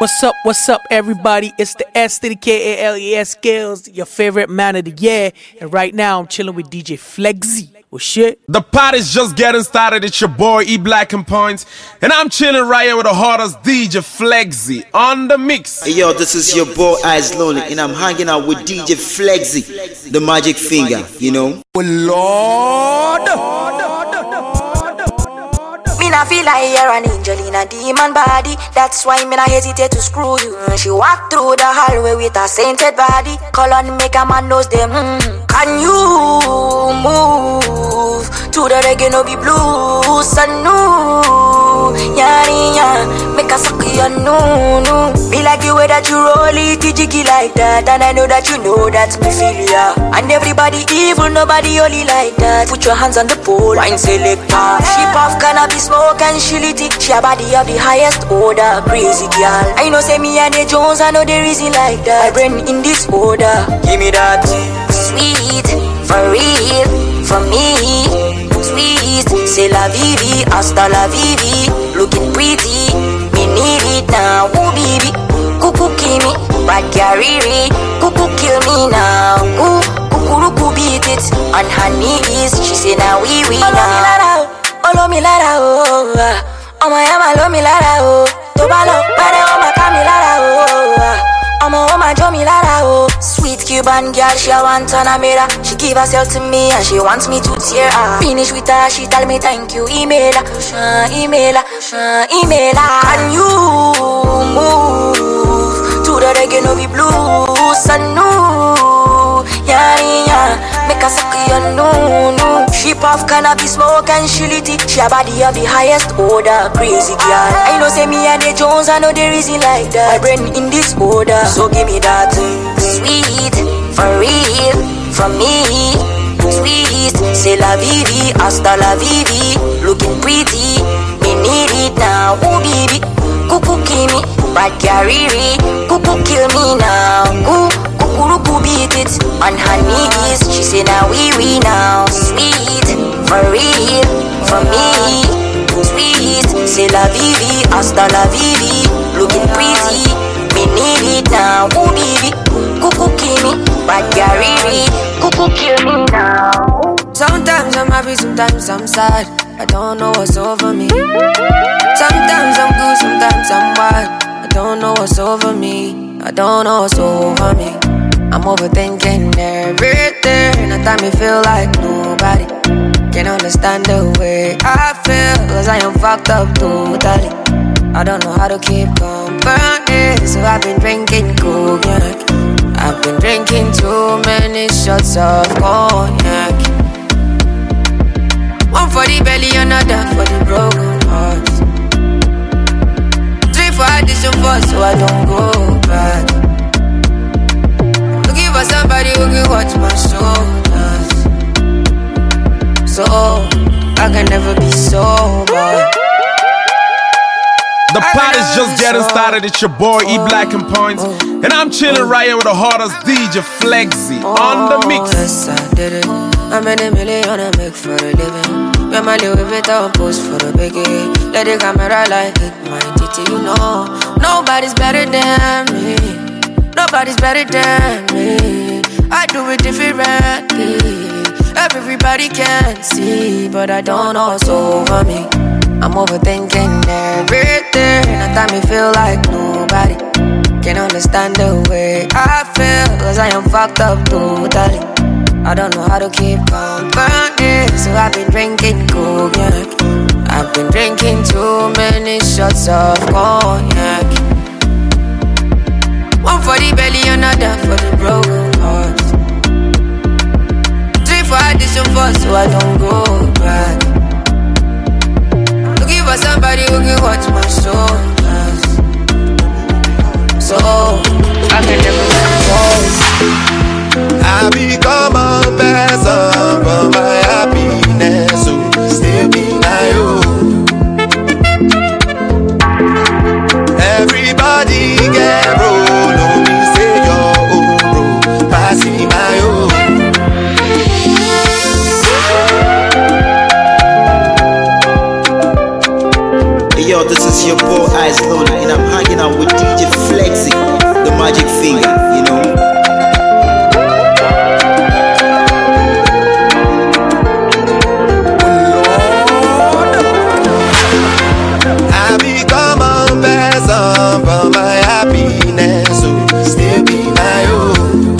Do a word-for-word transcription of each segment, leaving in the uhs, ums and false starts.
What's up, what's up, everybody? It's the S to the K A L E S Skills, your favorite man of the year. And right now, I'm chilling with D J Flexzy. Well, shit. The pot is just getting started. It's your boy, E Black and Points. And I'm chilling right here with the hardest D J Flexzy on the mix. Hey, yo, this is your boy, Eyes Lonely. And I'm hanging out with D J Flexzy, the magic finger, you know? Oh, Lord. Me nah feel like you're an angel in a demon body. That's why me nah hesitate to screw you. She walk through the hallway with a sainted body. Call on make a man knows them. mm. Can you move to the reggae no be blues? So no, yeah, yeah. Make a suck you no, no. Be like the way that you roll it, jiggy like that. And I know that you know that me feel ya. And everybody evil, nobody only like that. Put your hands on the pole, wine selector. She puff cannabis, smoke and she lit it. She a body of the highest order, crazy girl. I know say me and the Jones, I know there isn't like that. I brain in this order, give me that. Sweet, for real, for me. Sweet, c'est la vivi, hasta la vivi. Looking pretty, me need it now. Ooh baby, cuckoo kill me, bad carry, cuckoo kill me now. Ooh, cuckoo beat it on her knees. She say now we we now. Olo mi lara oh, ọmọ ya ma lo mi lara oh. Tó bá lọ pẹ́rẹ́ ọmọ ká mi lara oh. Ọmọ ó ma jó mi lara oh. Sweet Cuban girl, she a want on a mirror. She give herself to me and she wants me to tear her. Finish with her, she tell me thank you, email her, uh, email her, uh, email her. Can you move to the reggae no be blues? So no, yeah, yeah. Make a suck you no, no. She puff cannabis, smoke and she lit it. She a body of the highest order, crazy girl. I know say me and the Jones, I know there isn't like that. I brain in this order, so give me that. Sweet, for real, for me. Sweet, c'est la vivi, hasta la vivi. Looking pretty, me need it now. Ooh baby, cuckoo kill me, bad carry, cuckoo kill me now. Ooh, cuckoo beat it on her knees. She say now we we now. Sweet, for real, for me. Sweet, c'est la vivi, hasta la vivi. Looking pretty, me need it now. Ooh baby, cuckoo kill me, bad carry, cuckoo kill me now. Sometimes I'm happy, sometimes I'm sad. I don't know what's over me. Sometimes I'm good, sometimes I'm wild. I don't know what's over me. I don't know what's over me. I'm overthinking everything. At time me feel like nobody can understand the way I feel. Cause I am fucked up totally. I don't know how to keep company. So I've been drinking cognac. I've been drinking too many shots of cognac. One for the belly, another for the broken heart. Three for addition four so I don't go bad. Looking for somebody who can watch my shoulders, so I can never be sober. The pot is just getting started. It's your boy, E Black and Points. And I'm chilling right here with the hardest D J Flexzy on the mix. Yes, I did it. I'm in a million I make for a living. When my Louis Vuitton post for the biggie. Let the camera like hit my titty, you know. Nobody's better than me. Nobody's better than me. I do it differently. Everybody can see, but I don't know what's over me. I'm overthinking everything. At time me feel like nobody can understand the way I feel. Cause I am fucked up totally. I don't know how to keep company. So I've been drinking cognac. I've been drinking too many shots of cognac. One for the belly, another for the broken heart. Three for addition four so I don't go bad. Looking for somebody who can watch my shoulders, so I can never let go. I become a person for my happiness, so still be my own. Everybody get roll, no me say your own roll, pass me my own. Hey yo, this is your boy Eyes Lonely, and I'm hanging out with D J Flexi, the magic finger, you know. I become a person for my happiness, so still be my own.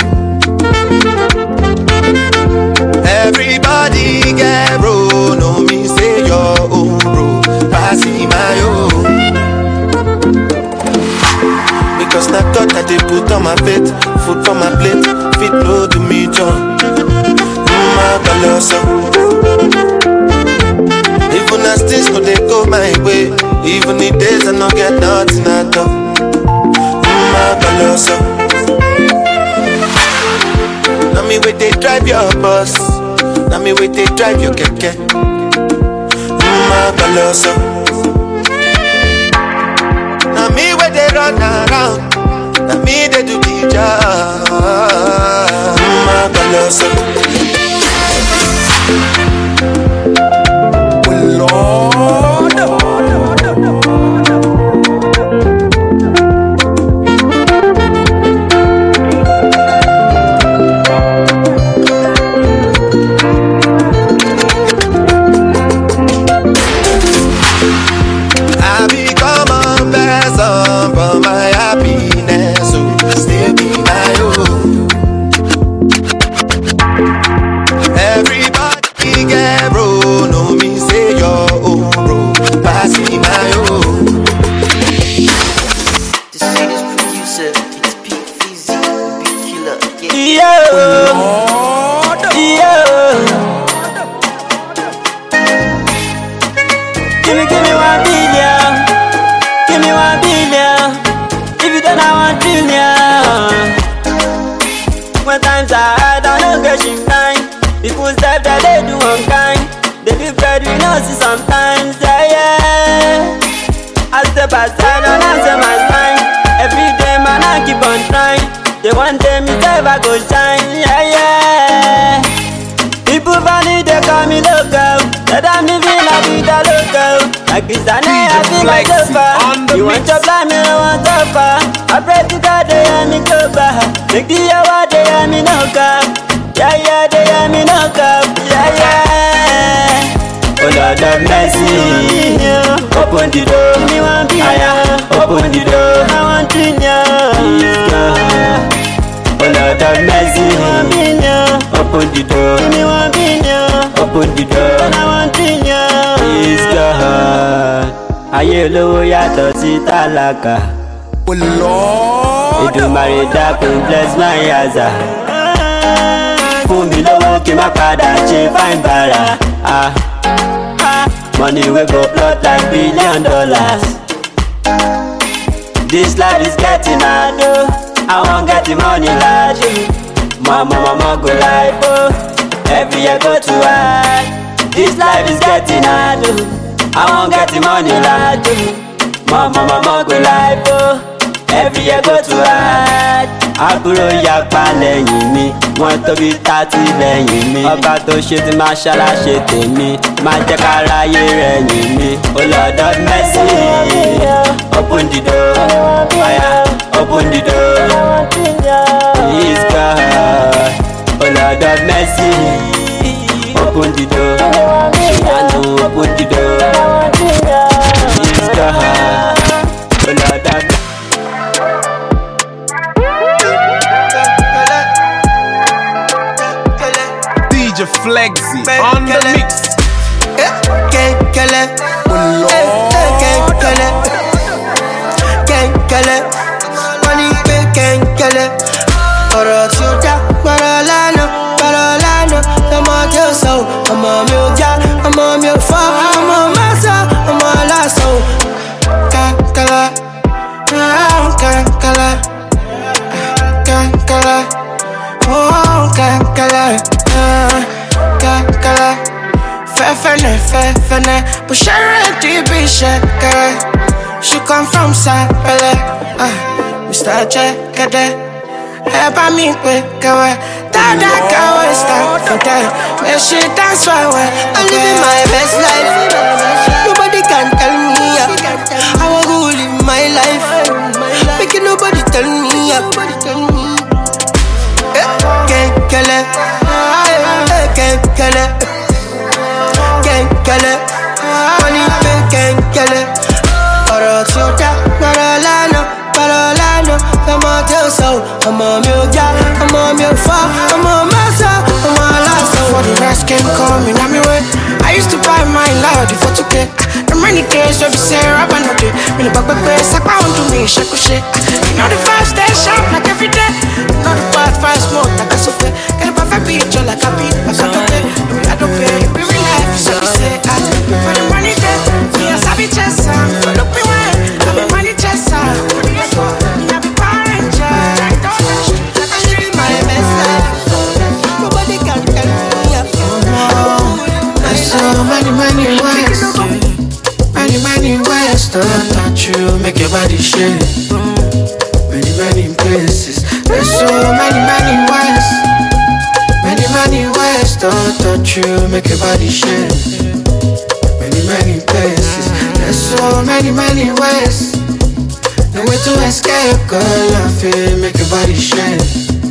Everybody get bro, no me say your own bro, pass me my own. Because na God that they put on my plate, food for my plate, fit no do me John. My colosso. Even as things go they go my way, even the days I don't get nothing at all. My colosso. Now me wait they drive your bus, now me wait they drive your keke. My colosso. Now me wait they run around, now me they do the job. My colosso. Sometimes, yeah, yeah. I step aside and answer my sign. Every day, man, I keep on trying. They one day, me say I go shine, yeah, yeah. People funny, they call me local. That I'm living like with a local. Like this, I know I feel like sofa. You want to fly me, I want to suffer. I pray to God, they hear me go back. Make the hour, they hear me no come. Yeah, yeah, they hear me no come. Yeah, yeah. Oh Lord of mercy, open the door, me want be higher. Open the door, I want to know. Oh Lord of mercy, open the door, me want be know. Open the door, I want to know. Please God, ayé olówó yàtọ̀ sí tálákà. Oh Lord, Èdùmàrè dákun bless my yaza. Fún mi lówó kí n má padà ṣe fine bara. Ah. Money we go blood like billion dollars. This life is getting harder. I won't get the money like you. Mama, mama go life, oh. Every year go to hard. This life is getting harder. I won't get the money like you. Mama, mama go life, oh. Every year go to hard. Àbúrò yapa lẹ́yìn mi, wọ́n tóbi tàtí lẹ́yìn mi. Ọba tó ṣe ti máa ṣaláṣe tèmi, máa jẹ́ káráyé rẹ̀yìn mi. Oh Lord of mercy, open the door, yeah, open the door. Please God, oh Lord of mercy, open the door. Ṣìyànú open the door. Please God, oh Lord of mercy. D J Flexi on the mix. Can't kill it. Can't kill it. Can't kill it. Money can't kill it. Ọ̀rọ̀ tí ó já, gbọ́dọ̀ lánàá, gbọ́dọ̀ lánàá. Ọmọ tí ó sọ, ọmọ mi ò já, ọmọ mi ò fọ́, ọmọ mẹ́sàn, ọmọ lásán. Kankala, kankala, kankala, oh kankala. Kakala, fefene, fefene, but she ready be shakara. She come from Sapele, ah, Mister Chekade. Eba mi kwe kawe, dada kawe start for that. When she dance so well, I'm living my best life. Nobody can tell me, yeah. body for two K. The many days where we say rap and no day. Me no back back back, sakpa on to me, shake shake. You know the five stay sharp like every day. You know the bad five smoke like a sofa. Get a perfect picture like a beat, like a dope. I don't pay, it be real life. So we say I for the money day. Me a savvy chaser, for look me way. I'm a money chaser. Me a be Power Ranger. I don't know the street like a street my best life. Nobody can tell me up. There's so many, many ways. Many, many ways to touch you, make your body shake. Many, many places. There's so many, many ways. Many, many ways to touch you, make your body shake. Many, many places. There's so many, many ways. No way to escape, girl, I feel, make your body shake.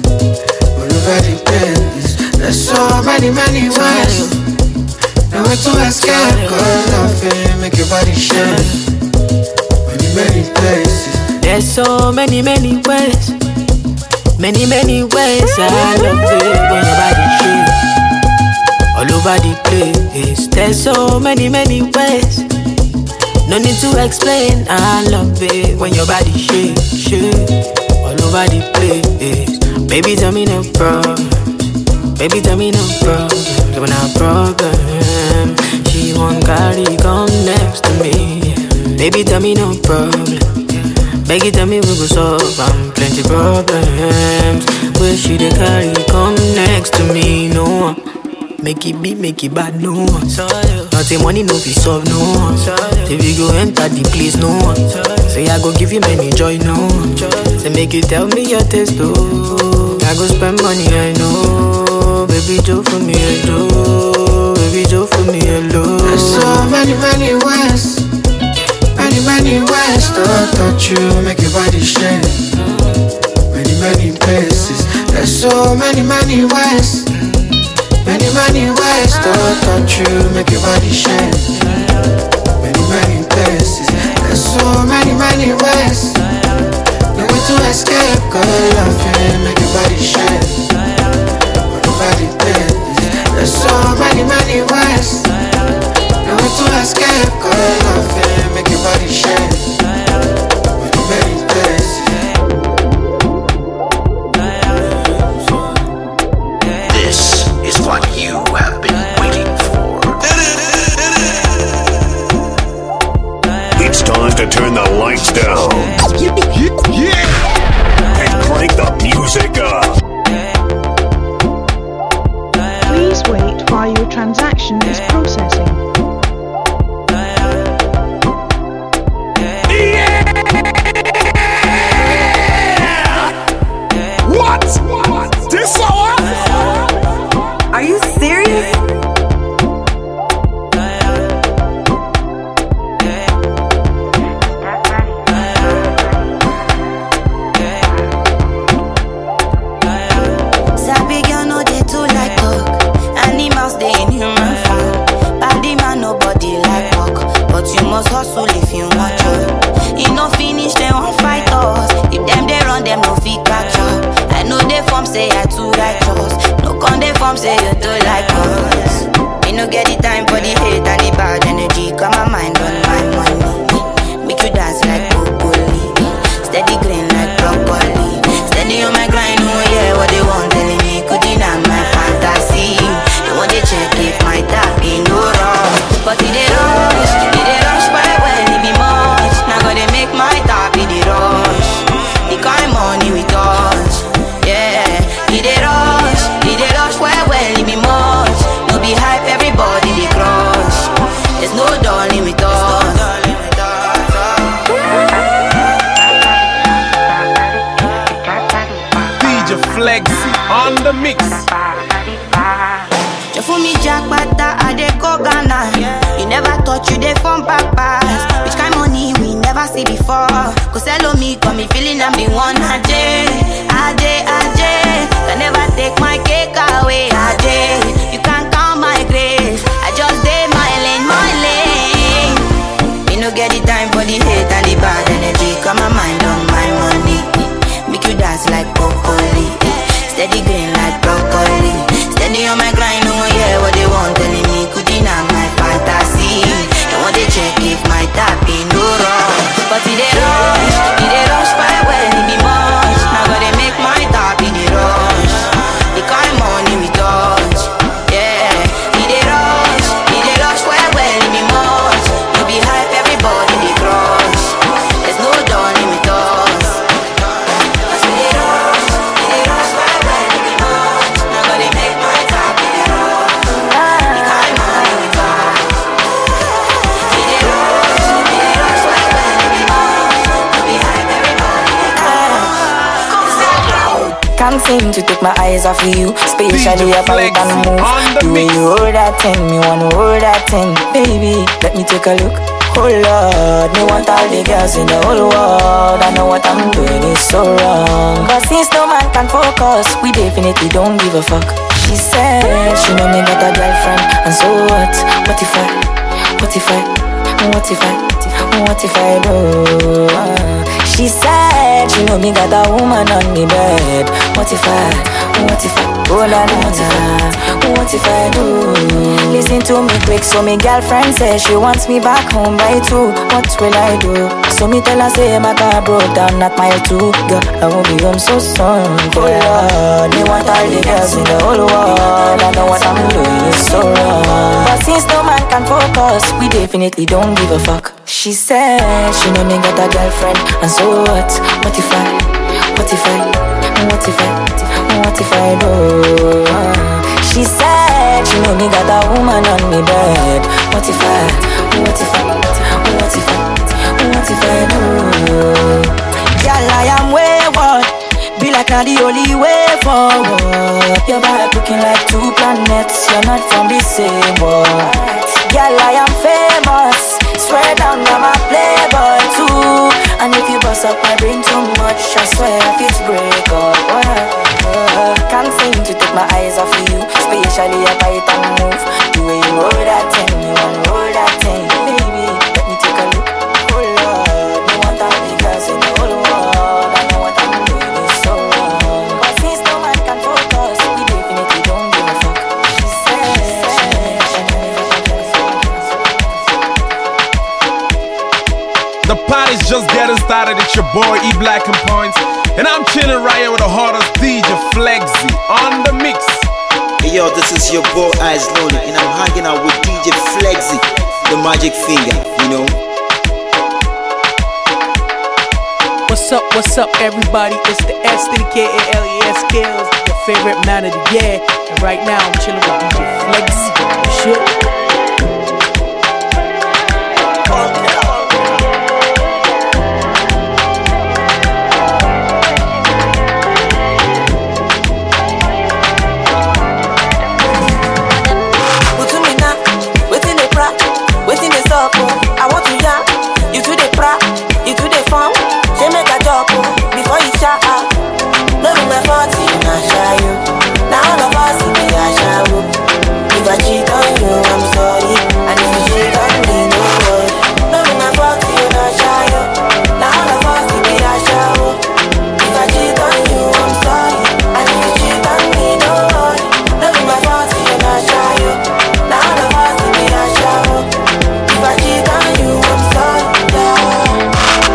All over the place. There's so many, many ways. No way to escape, girl, I feel, make your body shake. Many, many places. There's so many, many ways. Many, many ways. I love it when your body shake. All over the place. There's so many, many ways. No need to explain. I love it when your body shake, shake. All over the place. Baby, tell me no problem. Baby, tell me no problem. When I problem, she won't carry, come next to me. Baby, tell me no problem. Baby, tell me we go solve. I'm plenty problems. Where she dey carry, come next to me. No one. Make it beat, make it bad, no one. Nothing money, no be solve, no one. If you go enter the place, no one. Say I go give you many joy, no one. Say make you tell me your taste, oh. I go spend money, I know. Baby, Joe for me, hello. Baby, Joe for me, hello. There's so many, many ways. Many, many ways to touch you, make your body shake. Many, many places. There's so many, many ways. Many, many ways to touch you, make your body shake. Many, many places. There's so many, many ways. No way to escape, girl, I feel, make your body shake. Nobody plays. There's so many, many ways. No way to escape, girl, I feel, make your body shake. Many, many places. This is what you have been waiting for. It's time to turn the lights down. Yeah. And crank the music up. Please wait while your transaction is processing. What? What? This hour? Are you serious? Sabi girl no dey too like talk. Animals dey in human form. Body man nobody like talk, but you must hustle if you want job. E no finish dem wan fight us. If dem dey run dem no fit catch up. I know they form say I too righteous. No con dey form say you too like us. Me no get the time for the hate and the bad energy. Got my mind on my money. Make you dance like broccoli. Steady green like broccoli. Steady on my grind, oh yeah, what they want telling me. Could deny my fantasy. They want to check if my tap ain't no wrong. But it dey rush, it dey rush by when it be much. Now gotta make my tap in the rush. The kind money we touch, yeah. It dey rush, it dey rush where well it be much. No be hype, everybody they crush. There's no darling with us. D J Flexi on the mix. You fool me jackpata, I dey go Ghana. You never thought you dey from back pass. Which kind money we never see before. Cause hello me, got me feeling I'm the one. Ajay, Ajay, Ajay. Can never take my cake away. Ajay, you can't count my grace. I just did my lane, my lane. Me no get the time for the hate and the bad energy. Got my mind on my money. Make you dance like broccoli. Steady green like broccoli. Can't seem to take my eyes off of you, especially if I can move. The way you hold that thing, me wanna hold that thing. Baby, let me take a look. Oh Lord, me want all the girls in the whole world. I know what I'm doing is so wrong, but since no man can focus, we definitely don't give a fuck. She said she know me got a girlfriend, and so what? What if I? What if I? What if I? What if I do? She said she know me got a woman on me bed. What if I? What if I? Oh la la, what if I? What if I do? Listen to me quick, so me girlfriend says she wants me back home by two. What will I do? So me tell her say my car broke down at mile two. Girl, I won't be home so soon. Oh Lord, me want all the girls in the whole world. I know what I'm doing is so wrong, but since no man can focus, we definitely don't give a fuck. She said she know me got a girlfriend, and so what? What if I? What if I? What if I? What if I do? She said she know me got a woman on me bed. What if I? What if I? What if I? What if I do? Girl, I am wayward. Be like now the only way forward. Your body looking like two planets. You're not from the same world. Girl, I am famous. Swear down, I'm a playboy too. And if you bust up my brain too much, I swear if it's break up. uh, Can't seem to take my eyes off of you, especially if I can move. The way you hold that thing, you wanna hold that thing. Baby, let me take a look. Oh Lord, me want all the girls in the whole world. I know what I'm doing is so wrong, but since no man can focus, we definitely don't give a fuck. She said, the party's just getting started. It's your boy E Black and Points, and I'm chilling right here with the hardest D J Flexy on the mix. Hey yo, this is your boy Eyes Lonely, and I'm hanging out with D J Flexy, the magic finger, you know. What's up, what's up, everybody? It's the S to the K A L E S Skills, your favorite man of the year. And right now, I'm chilling with D J Flexy. Shit. I want to ya, you to the pra, you to the farm. She make a job before you shout out. No be my fault, you not shy you. Now all of us will be a shower. If I cheat on you, I'm sorry. And if you cheat on me, no worry. No be my fault, you not shy you. Now all of us will be a shower. If I cheat on you, I'm sorry. And if you cheat on me, no worry. No be my fault, you not shy you. Now all of us will be a shower. If I cheat on you, I'm sorry, yeah.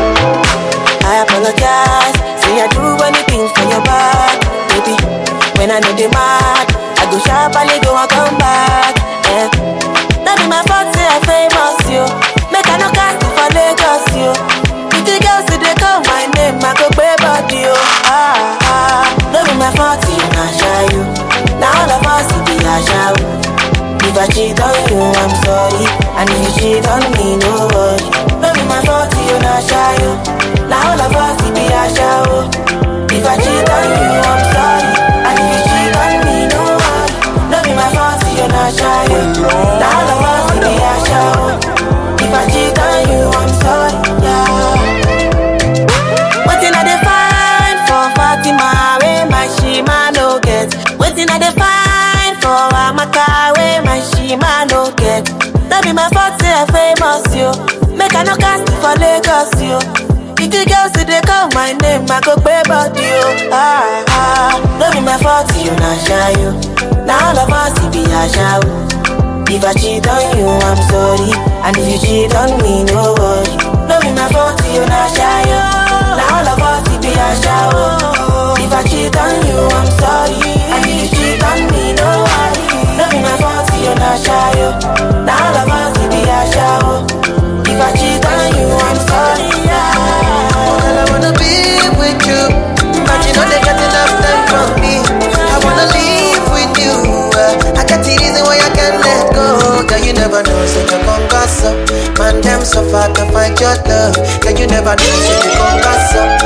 I apologize, say I do anything for your back, baby. When I know the mad, I go sharp and I go and come back, yeah. That be my fault, say I famous, yo. Make I no cast it for Lagos, yo. If the girls say they call my name, I go pay body, yo. Ah, ah, that be my fault, you not shy, you. Now all of us, it be a shower. If I cheat on you, I'm sorry. And if you cheat on me, no worry. No be my fault, you not shy, yo. Now all of us, it be a shower. If I cheat on you, I'm sorry. And if you cheat on me, no worry. No be my fault, you not shy, yo. Now all of us, it be a shower. If I cheat on you, I'm sorry, yeah. Waiting at the fine for Fatima, where my shima no get. Waiting at the fine for Amaka, where my shima no get. That be my fault, say I famous, yo. Make I no cast it for Lagos, yo. If the girls say they call my name, I go pay body, yo. Ah, ah, no be my fault, you not shy, yo. Now all of us, it be a shower. If I cheat on you, I'm sorry. And if you cheat on me, no worry. No be my fault, you not shy, yo. Now all of us, it be a shower. If I cheat on you, I'm sorry. And if you cheat on me, no worry. No be my fault, you not shy, yo. Now all of us, it be a shower. If I cheat on you, I'm sorry, yeah. Girl, I wanna be with you, but you know they got enough time from me. I wanna live with you. uh, I got the reason why I can't let go. Girl, you never know, say you gon' gossip. Man, them so far to find your love. Girl, you never know, say you gon' gossip. Man,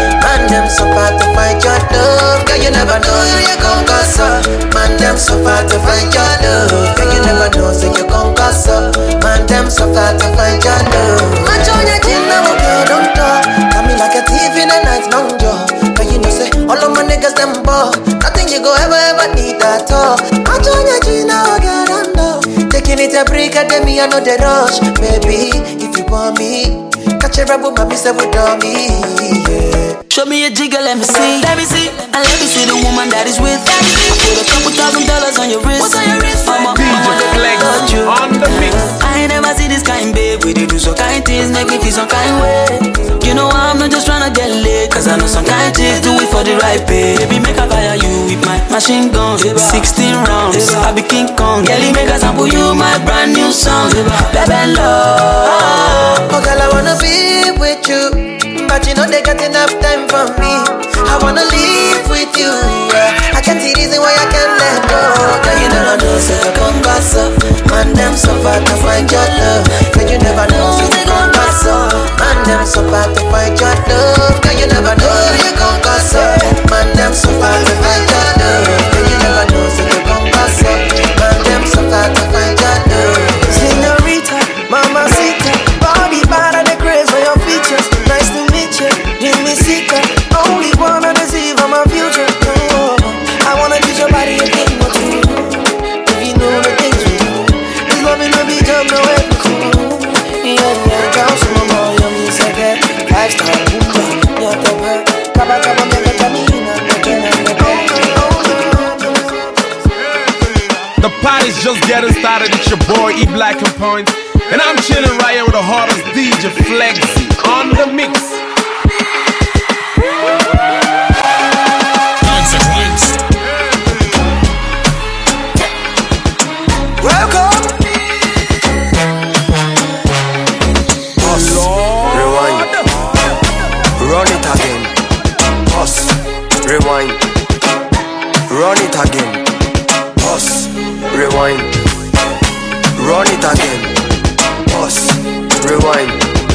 them so far to find your love. Girl, you never know who you gon' cause up. Man, them so far to find your love. Girl, you never know so you gon' cause up. Man, them so far to find your love. Match on your chin now, girl, don't talk. Got me like a thief in the night, long jaw. But you know say all of my niggas them ball. Nothing you go ever ever need at all. Match on your chin now, girl, don't talk. Taking it a break, and then me I know the rush, baby. If you want me. Catch a rebel, mommy say we don't me, yeah. Show me a jigger, let me see. Let me see. And let me see the woman that is with. I put a couple thousand dollars on your wrist. What's on your wrist? Mama, D J Flexy on the mix. I ain't never see this kind, babe. We do some kind things, make me feel some kind way. You know I'm not just tryna get laid, cause I know some kind chicks do it for the right pay. Baby, make I fire you with my machine gun. Sixteen rounds, I be King Kong. Kelly, make I sample you my brand new song. Baby, love. Oh, girl, I wanna be with you, but you know they got enough time for me. I wanna live with you, yeah. I can't see reason why I can't let go. Girl, you never know, so you gon' pass up. Man, them so far to find your love. Girl, you never know, so you gon' pass up. Man, them so far to find your love. Girl, you never know, so you gon' pass up. Man, them so far to find your love. Girl, you never know, so you gon' pass up. Man, them so far to find your love. Señorita, mamacita, body bad and the craze for your features. Nice to meet you, Jimmy Seeker. Only wanna deceive on my future. Oh, I wanna teach your body again what you do. If you know the things we do, this loving will become no way to cool. Yeah, yeah, girl, some more yummy second. Five star, boom, yeah, top her. Kaba, kaba, mega, jamina, mega, mega. The party's just getting started. It's your boy E Black and Points, and I'm chilling right here with the hardest D J Flexy on the mix. Welcome. Pause. Rewind. Run it again. Pause. Rewind. Run it again. Pause. Rewind. Run it again. Pause. Rewind.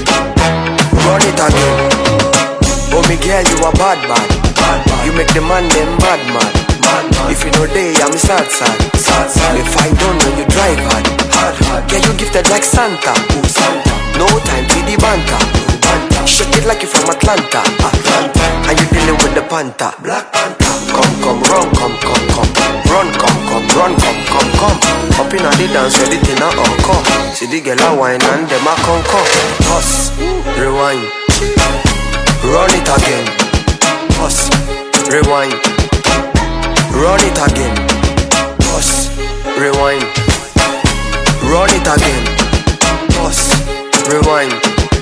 Run it again. Oh, Miguel, you a bad man. You make the man them bad man. If you know day, I'm sad, sad, sad, sad. If I don't know you drive hard, hard, hard. Yeah, you gifted like Santa. Ooh, Santa. No time for the banter. Shake it like you from Atlanta, Atlanta. And you dealing with the Panther, Black Panther. Come, come, run, come, come, come. Run, come, come, run, come, come, come. Up in the dance, ready to now encore. See the girl a wine and them a come, come. Pause, rewind. Run it again. Pause, rewind. Run it again. Pause, rewind. Run it again. Pause, rewind.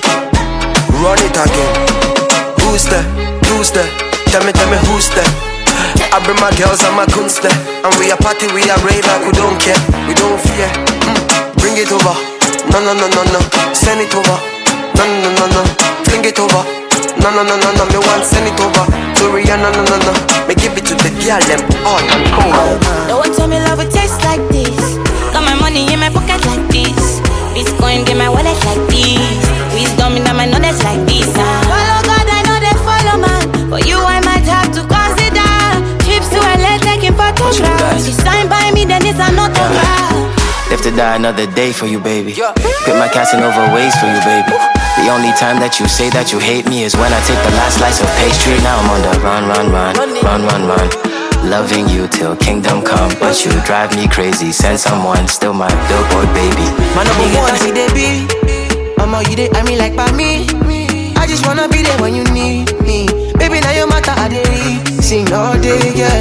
Run it again. Who's there? Who's there? Tell me, tell me who's there? I bring my girls and my goons there, and we a party, we a rave like we don't care, we don't fear. Mm. Bring it over. No, no, no, no, no. Send it over. No, no, no, no, no. Fling it over. No, no, no, no, no. Me want send it over to Rihanna. No, no, no. Me give it to the girl them all and cool. No one tell me love would taste like this. Got my money in my pocket like this. Bitcoin in my wallet like this. Wisdom in my knowledge like this. Follow God, I know they follow man. For you, I might have to consider trips to L A taking photographs. You sign by me, then it's an autograph. Live to die another day for you, baby. Quit my Casanova ways for you, baby. The only time that you say that you hate me is when I take the last slice of pastry. Now I'm on the run, run, run, run, run, run. Loving you till kingdom come, but you drive me crazy. Send someone, still my billboard baby. My number one, see they be. Mama, you they I mean like by me. I just wanna be there when you need me. Baby, now you matter, I dey sing all day, yeah.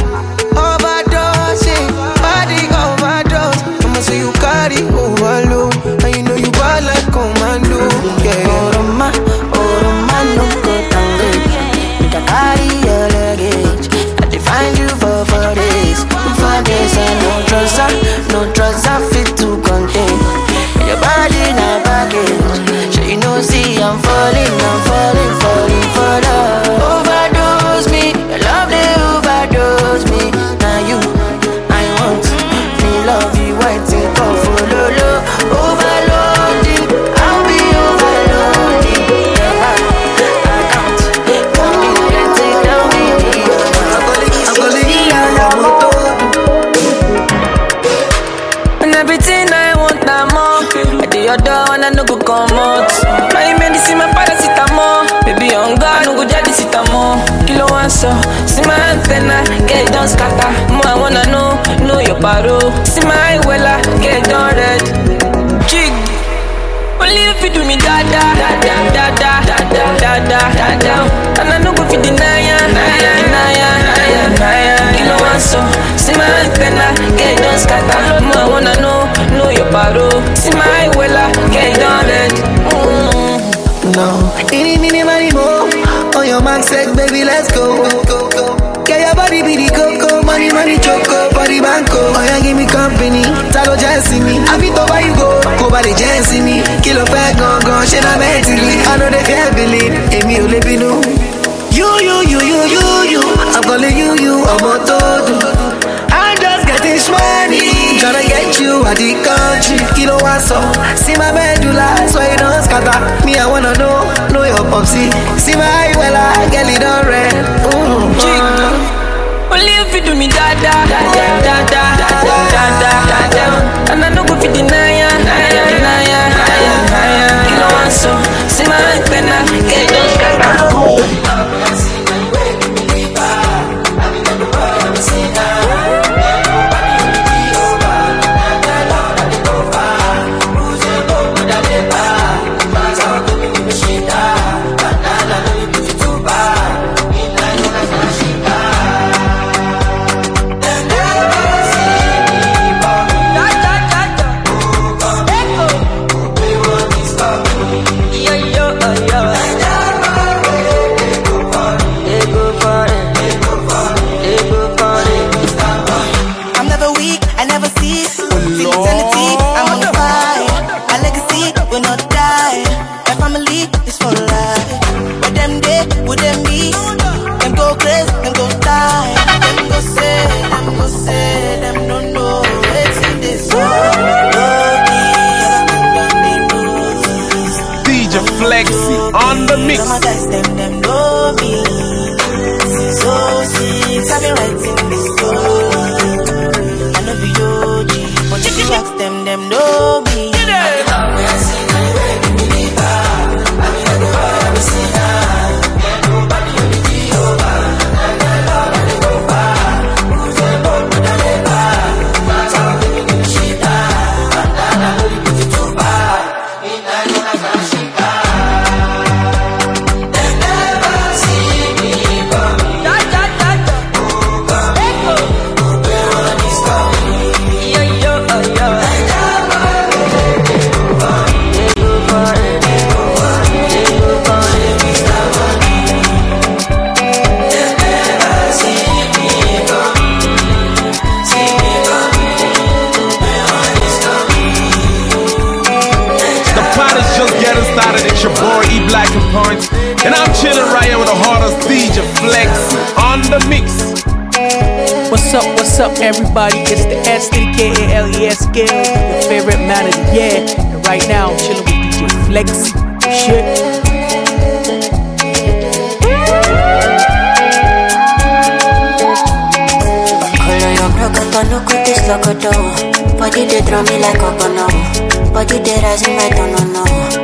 Overdose, body overdose. I'ma say you carry overload, and you know you bad like commando, yeah. Oroma, oroma, no go tango. Make a carry your luggage. I define you for four days, four days and no trouser, no trouser fit to contain. Your body na baggage, so you know see I'm falling, I'm falling, falling for love. Overdose me, your love they overdose me. Now you, I want me love you, waiting for follow low. Overloading, I'll be overloading. I, I can't come in. me da da da da da da da da da da. And I know go fit deny ya, deny ya, deny ya, deny ya. You know what so? See my antenna, get don't scatter. No, I wanna know, know your paro. See my wella, get done red. No, any mini money more. On your man said, baby, let's go. Go, go. Get your body be the coco, money, money, choco, body banco. Oh, yeah, give me company, talo just see me. I be to where you go, go by the just see me. Kilo fat, gone, gone, shit, I'm mentally. I know they can't believe, Amy, you live in you. You, you, you, you, you, you. I'm calling you, you, I'm a todo. I'm just getting money, tryna get you out the country. Kilo one so, see my medulla, so you don't scatter. Me, I wanna know, know your popsy. See my well, I get it on red. Ooh, uh. Only if you do me da da da da da da da da da da. And I know go fit deny ya, deny ya, deny ya, deny ya. Kilo one so, see my antenna, get don't scatter. On the mix. Some guys, them, them know me. So sweet, I've been writing this story. I know be O G, but if you ask them, them know me. It's your boy E Black and Points, and I'm chilling right here with the hardest D J Flex on the mix. What's up, what's up, everybody? It's the S T K A L E S Skills, your favorite man of the year. And right now, I'm chilling with D J Flexi. Shit. No cut this locoto. Body they draw me like a bono. Body they rising like no no.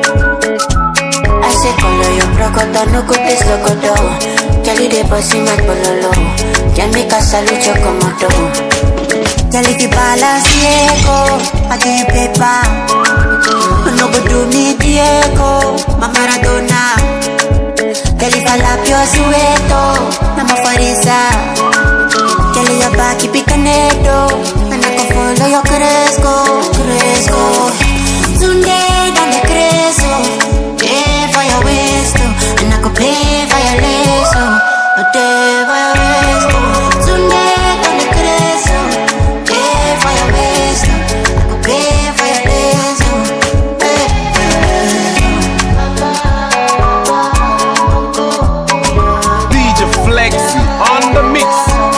I say color your procoto. No cut this locoto. Jelly they bossy my pololo. Can make a salute your komodo. Jelly the balance Diego. I give you paper. No go do me Diego. My Maradona. Jelly falapio sueto. Nama farisa. Kelly your back, keep it connected, and I can follow your cresco, cresco. Sunday, down the cresco, pay for your waist, and I can pay for your lace, a day for your waist. Sunday, down the cresco, pay for your waist, I can pay for your lace, D J Flexi on the mix.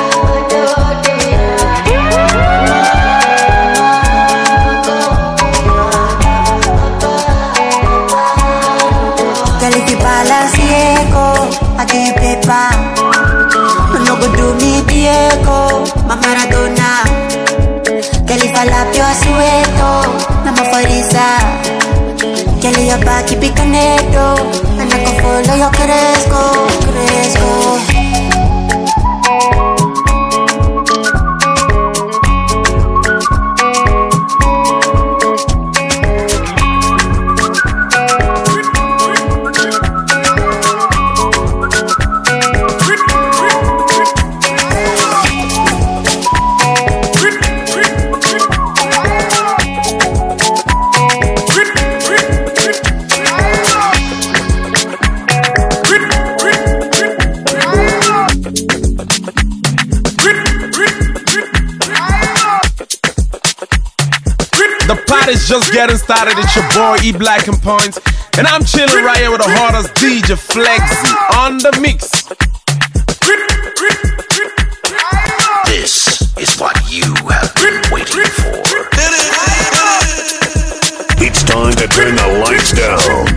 No go do me Diego, my Maradona. Kelly falapio sueto, nama farisa. Kelly your back, keep it connected, and I can follow your cresco, cresco. party's just getting started. It's your boy E Black and Points, and I'm chilling right here with the hardest D J Flexy on the mix. This is what you have been waiting for. It's time to turn the lights down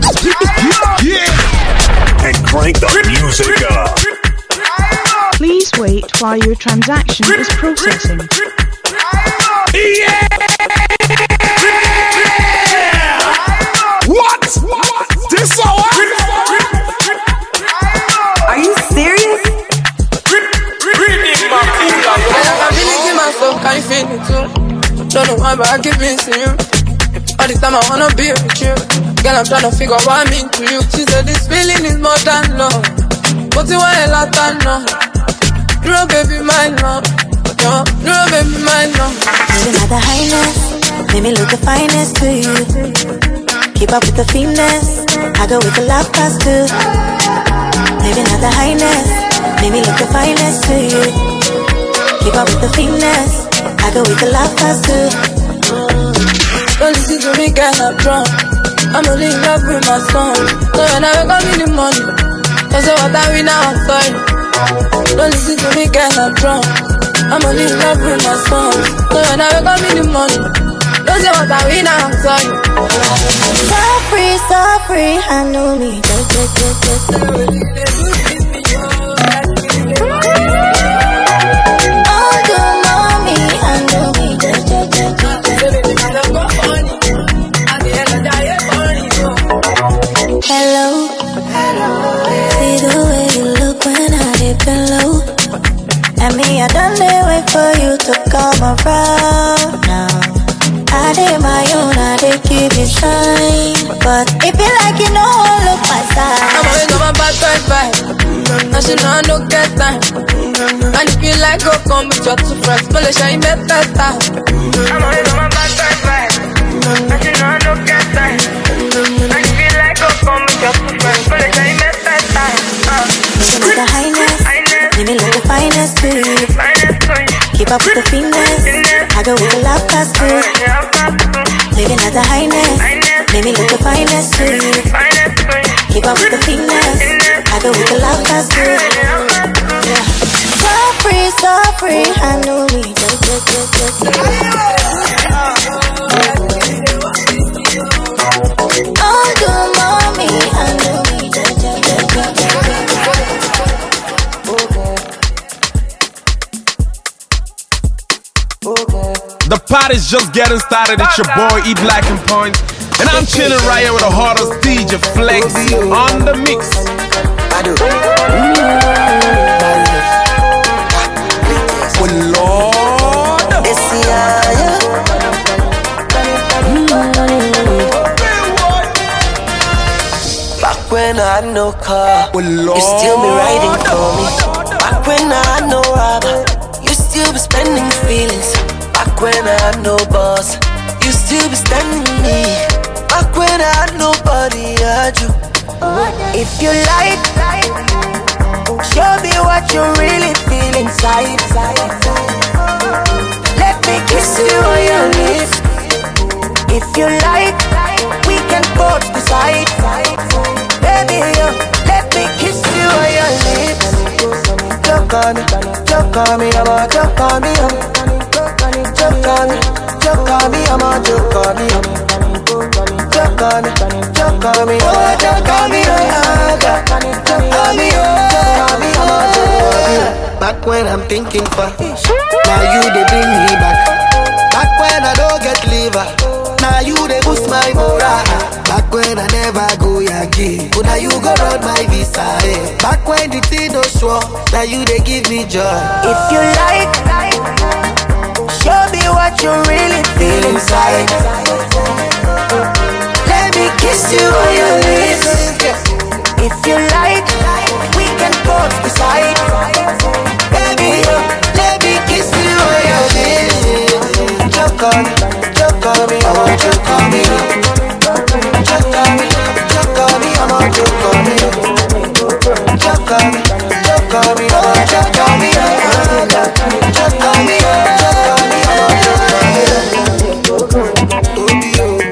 and crank the music up. Please wait while your transaction is processing. Yeah! What? What? This so what? Are you serious? I'm feeling in myself, can you feel me too? Don't know why, but I keep missing you. All the time I wanna be with you. Girl, I'm trying to figure out what I mean to you. She said this feeling is more than love. But you want a lot of love. You know, baby, my love. You know, baby, my love. Maybe not the highness, maybe look the finest to you. Keep up with the finesse, I go with the love past too. Maybe not the highness, maybe look the finest to you. Keep up with the finesse, I go with the love past too. Don't listen to me, girl, I'm drunk. I'm only in love with my song. So when I wake up in the morning, don't say what I win now, I'm sorry. Don't listen to me, girl, I'm drunk. I'm only in love with my song. So when I wake up in the morning, don't say what I win now, I'm sorry. So free, so free, I know me. Just, just, just, just. Oh, good mommy, I know me. Just, just, just, just. Hello, hello. See the way you look when I dip low. And me, I done they wait for you to come around now. I did my own, I did keep you shine. But if you like, you know, I'll look my side. I'm always on my bad side vibe. Now she know I don't get time. And if you like, go come with your two friends. But let's shine better. I'm always on my bad side vibe. Now she know I don't get time. And if you like, go come with your two friends. But let's shine better. Maybe not the highness, maybe look the finest to you. Keep up with the finesse, I go with the love past too. Maybe not the highness, maybe look the finest to you. Keep up with the finesse, I go with the love past too. Yeah. So free, so free, I know me. Just, just, just, just. Oh, good mommy, I know me. Just, just, just, just, just. The party's just getting started. It's your boy E Black and Points, and I'm chilling right here with the hardest D J Flexy on the mix. Oh Lord, back when I had no car, you still be riding for me. Back when I had no rubber, you still be spending feelings. Back when I had no boss, you still be standing me. Back when I had nobody, I had you. If you like, show me what you really feel inside. Let me kiss you on your lips. If you like, we can both decide. Baby, let me kiss you on your lips. Choke on me, choke on me, I'm a choke on me. Choke on me, choke on me, I'm a choke on me. Choke on me, choke on me, oh choke on me, oh choke on me, oh choke on me, I'm a choke on me. Back when I'm thinking for, now you they bring me back. Back when I don't get liver, now you they boost my morale. Back when I never go again, but now you go run my visa. Eh. Back when the thing no sure, now you they give me joy. If you like, show me what you really feel inside. Let me kiss you on your lips. If you like, we can both decide. Baby, let me kiss you on your lips. Choke on me, choke on me, I want choke on me. Choke on me, choke on me, I want choke on me. Choke on me, choke on me, I want choke on me. Choke on me, choke on me, I want choke on me.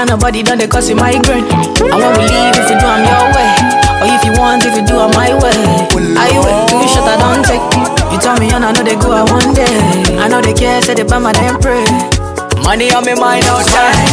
on a body, don't they cause you migraine. And when we leave, if you do, I'm your way. Or if you want, if you do, I'm my way. I wait, two shot, I don't take. You tell me, and I know they go out one day. I know they care, say they buy my damn pray. Money on me mind outside.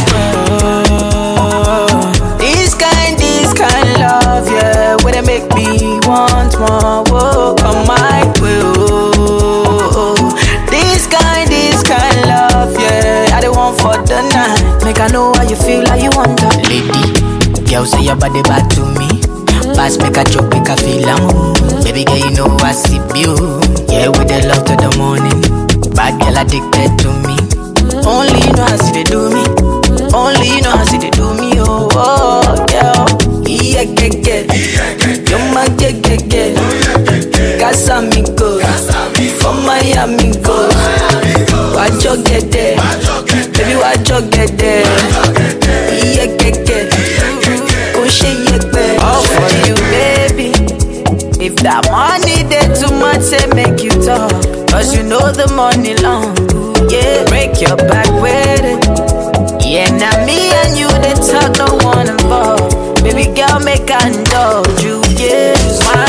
Oh, this kind, this kind love, yeah. Where they make me want more. Whoa, come my way. Oh, this kind, this kind love, yeah. I don't want for the night. Make I know how you feel, how you want to. Lady, girl say your body bad to me. Pass make a joke, make a feel am. Baby girl, you know I see you. Yeah, with the love to the morning. Bad girl addicted to me. Only you know how see they do me. Only you know how see they do me. Oh, oh, girl. Yeah, get, get. You're my get, get, get. Casamigo. From Miami, go. Watch you get there. Baby, watch you get there. Yeah, get, get. Go shake your bed. All for you, baby. If that money there too much, say make you talk. Cause you know the money long. Yeah, break your back with it. Yeah, now me and you, they talk, no one involved. Baby girl, make I indulge you. Yeah, my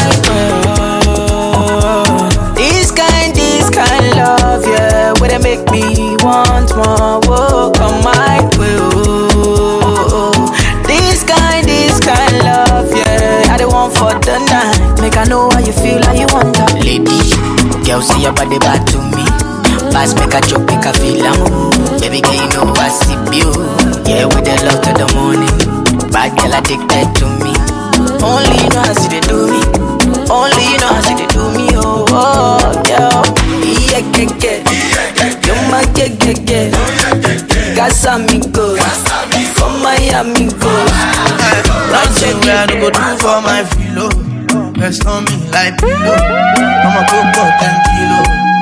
girl. This kind, this kind love, yeah. Where they make me want more. Whoa, come my way. Oh, this kind, this kind love, yeah. I don't want for the night. Make I know how you feel, how you want that. Lady, girl, see your body bad to me. Pass make a joke, make a feel am. Baby girl, you know I see you. Yeah, with the love to the morning. Bad girl addicted to me. Only you know how see they do me. Only you know how see they do me. Oh, oh, girl. Yeah, get, get. You my get, get, get. Casamigo. From Miami, go. Nothing where I go do for my filo. Rest on me like pillow. I'ma go for ten kilo.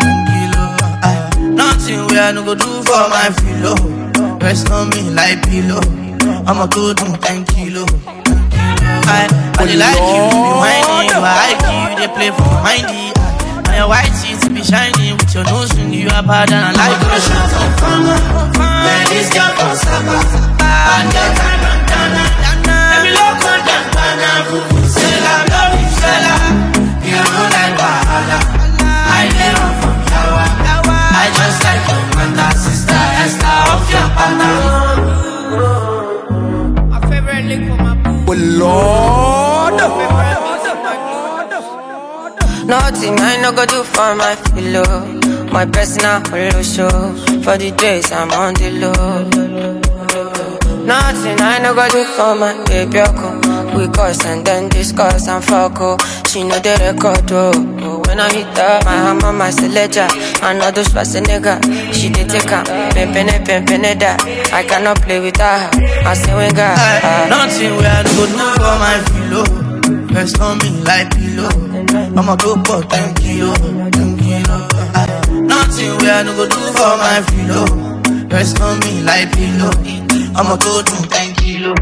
Nothing where I no go do for my filo. Rest on me like pillow. I'ma go do ten kilo. I, I they like you, you be whining. I like you, they play for mindy. And your white teeth be shining with your nose ring. You are bad and I like you. Shut up, fama. Man, this girl from Saba. And that kind of dana. Let me look on that dana. Vuvuzela, love you, fella. You know like Wahala. I never from Yawa. I just like your mother, sister, Esther of your partner. My favorite link for my boo. Oh Lord. Nothing I no go do for my pillow. My personal holo show. For the days I'm on the low. Nothing I no go do for my baby. We cuss and then discuss and fuck. Oh, she know the record. Oh, when I hit her, my hammer, my selector. I know those Schwarzenegger. She did take her. Pimpin' pimpin' that. I cannot play with her. I say we got uh, nothing where I go do for my pillow. Rest on me like pillow. I'ma go for ten kilo, ten kilo. Uh, nothing where I go do for my pillow. Rest on me like pillow. I'ma go do ten kilo.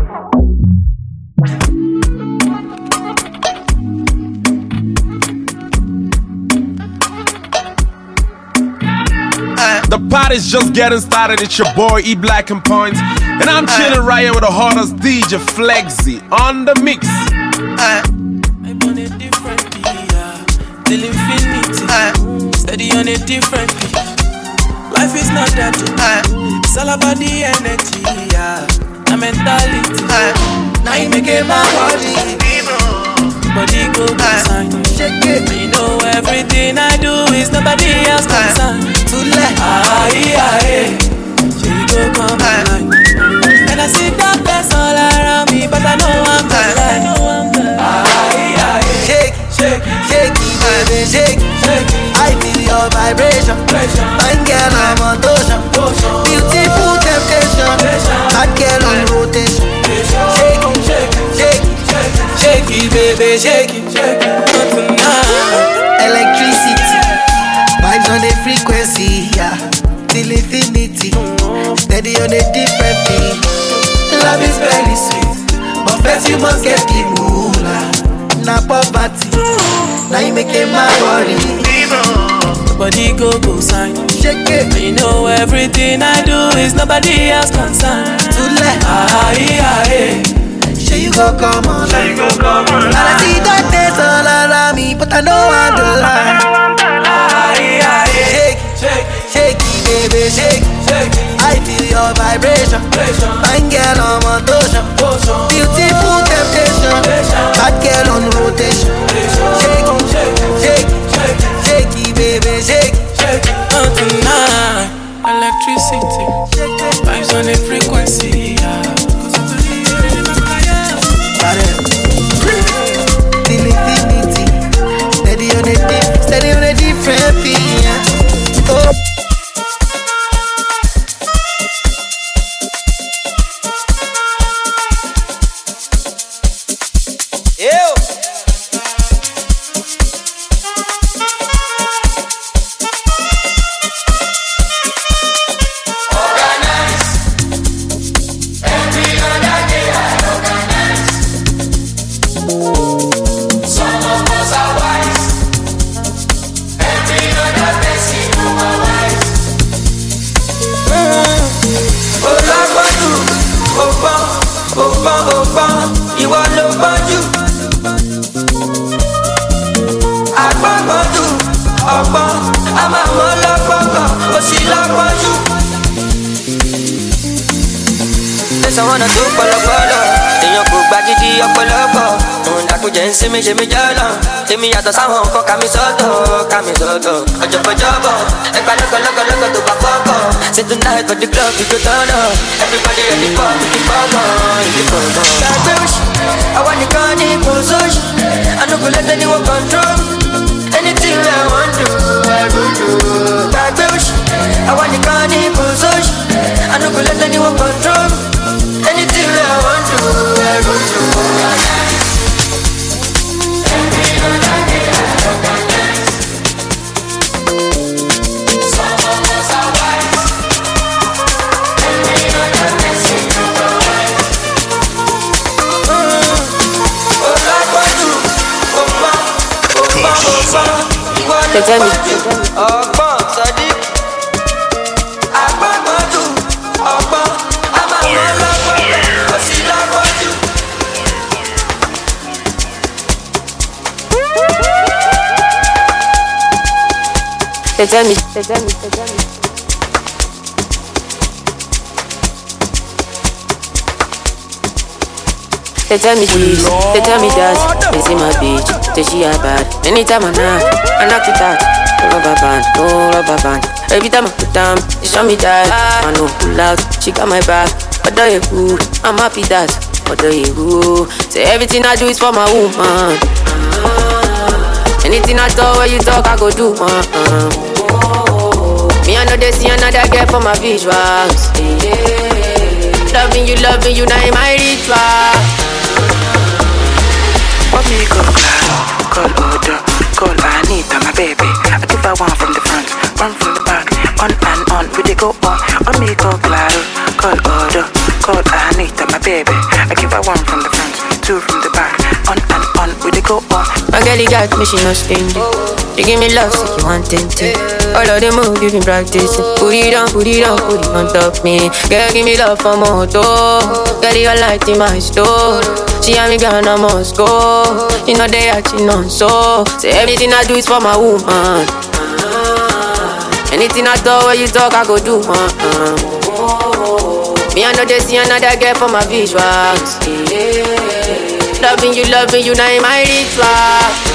The party's just getting started. It's your boy E Black and Points, and I'm chilling right here with the hottest D J Flexi on the mix. I'm on a different beat, yeah. Till infinity, steady on a different beat. Life is not that deep. It's all about the energy, yeah. The mentality. Now you make it my body. Body go sign. Shake it. You know everything I do is nobody else concerned. Too late. Ah, yeah, yeah. She go come online. And I see darkness all around me, but I know I'm the light. Ah, yeah, yeah. Shake, shake, shake it, baby, shake, shake. I feel your vibration. Fine girl, I'm on motion. Beautiful temptation. Hot girl on rotation. Shake it, shake it, shake it. Shake it, baby, shake it, shake it. Electricity, vibes on the frequency, yeah. Till infinity, steady on a different beat. Love is very sweet, but first you must get the moolah. Na poverty, now you make it my worry. Body go go sign. Shake it. You know everything I do is nobody else concerned. too late. Aye, aye. Sure you go come on. Sure you go come on. And I see darkness all around me, but I know I'm the line. Aye, aye. Shake, shake, shake, baby, shake, shake. I feel your vibration. Fine girl on motion. Beautiful temptation. Bad girl on rotation. Shake, shake, shake, shake, baby, shake. Oh, tonight, electricity, vibes on a frequency. Yeah. Till infinity, steady on a deep, steady on a different beat. Yeah. Oh. See me, see me, jala. See me at the sound of Kami Soto, Kami Soto. Ojobo Jobo, Eka Loco Loco Loco to Bakoko. Say tonight at the club we go turn up. Everybody at the bar, the bar, the bar. Babush, I want the gun in position. I don't go let anyone control. Anything I want to, I will do. Babush, I want the gun in position. I don't go let anyone control. Anything I want to, I will do. They tell me. They tell me. They tell me. They tell me. They tell me this, they tell me that. They see my bitch, say she a bad. Anytime I knock, I knock it out. No rubber band, no rubber band. Every time I put down, they show me that. I know pull out, she got my back. But do you good? I'm happy that. But do you good? Say everything I do is for my woman. Anything I talk, when you talk, I go do. Uh-uh. Me I know they see another girl for my visuals. Loving you, loving you, now in my ritual. What me go call, call order, call Anita, my baby. I give her one from the front, one from the back, on and on, we they go on. What me go call, call order, call Anita, my baby. I give her one from the front, two from the back, on and on, we they go on. My girl, you got me, she no stingy. You give me love, so you want it to. All of the moves you been practicing. Put it on, put it on, put it on top me. Girl, give me love for more though. Girl, you light in my store. She and me gone, I must go. You know they acting on so. Say everything I do is for my woman. Anything I do, when you talk, I go do. Uh-uh. Me, I know they see another girl for my visuals. Loving you, loving you, now in my ritual.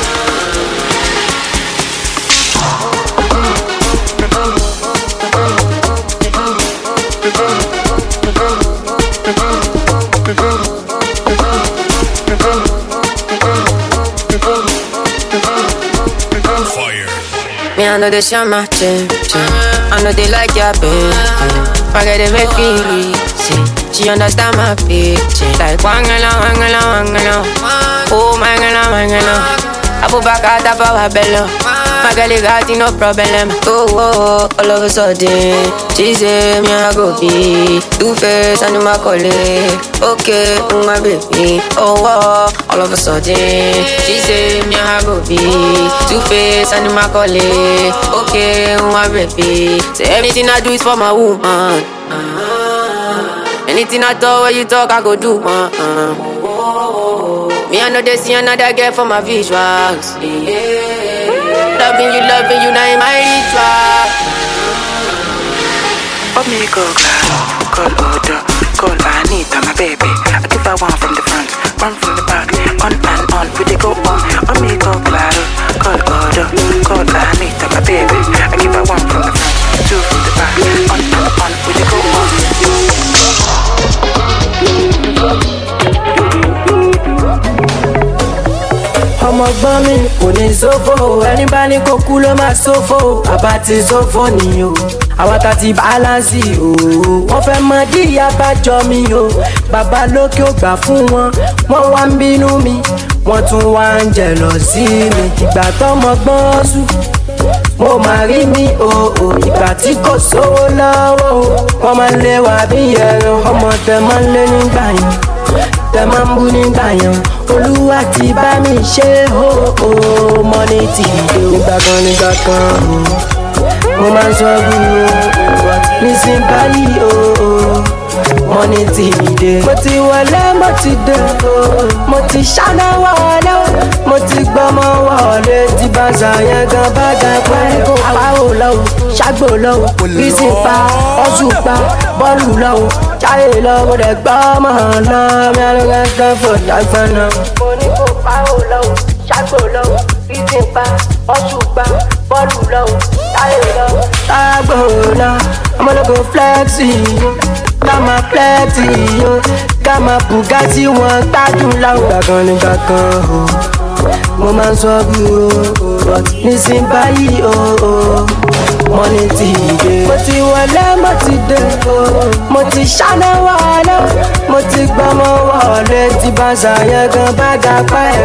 Me, I know they share my chin, chin. I know they like your baby. Forget it, make me easy. She understand my pitch. Like wangala, wangala, wangala. Oh, mangala, mangala. I put back out of our belly. My girl, you got no problem. Oh, oh, all of a sudden, she say me I go be two face and my colleague. Okay, my baby. Oh, oh, all of a sudden, she say me I go be two face and my colleague. Okay, my baby. Say everything I do is for my woman. Anything I talk, where you talk, I go do. Uh, uh. Me, I know they see another girl for my visuals. Yeah. Loving you, loving you, now in my ritual. Oh, me go claro, call Odo, call Anita, my baby. I give her one from the front, one from the back, on and on, we they go on. Oh, me go claro, call Odo, call Anita, my baby. I give her one from the front, two from the back, on and on, we they go on. ọmọ gbọ́n mi kò ní sófò ẹni bá ní kó kú ló máa sófò àbá ti sófò ni o àwa ta ti bálánsì o wọ́n fẹ́ mọ díyà bá jọ mi o bàbá lókè ò gbà fún wọn wọ́n wá ń bínú mi wọ́n tún wá ń jẹ̀lọ̀ sí mi ìgbà tọ́mọ gbọ́n sùn mo máa rí mi o o ìgbà tí kò sówó lọ́wọ́ o wọ́n máa ń lé wa bí ẹran ọmọ tẹ máa ń lé nígbà yẹn tẹ máa ń bú nígbà yẹn olúwa ti bá mi ṣe o o mọ́ni ti dé o nígbà kan nígbà kan o mo máa ń sọ gbúrò nísìnyí báyìí o o mọ́ni ti dé mo ti wọlé mo ti dé o mo ti ṣáná wọlé o mo ti gbọ́mọ wọlé tí bá ṣàyẹn gan bá ga pẹ́ kó pa ò lọ́wọ́ ṣàgbò lọ́wọ́ bísí pa ọ̀ṣù pa bọ́ọ̀lù lọ́wọ́ jáde lọ́wọ́ rẹ̀ gbọ́mọ lọ́wọ́ mi àlọ́ gángan fò dàgbà náà. mo ní kó pa ò lọ́wọ́ ṣàgbò lọ́wọ́ bísí pa ọ̀ṣù pa bọ́ọ̀lù lọ́wọ́ jáde lọ́wọ́ ṣàgbò lọ́wọ́ ọmọlógo flexi ká máa flexi yo ká máa bugatti wọn gbádùn láwọn gbàgán ní gbàgán o mo máa ń sọ gbúrò nísìnyí báyìí o o mọ́ni ti dé mo ti wọlé mo ti dé o mo ti ṣáná wọlé mo ti gbọ́mọ wọlé tí bá ṣàyẹn gan bá ga pa ẹ̀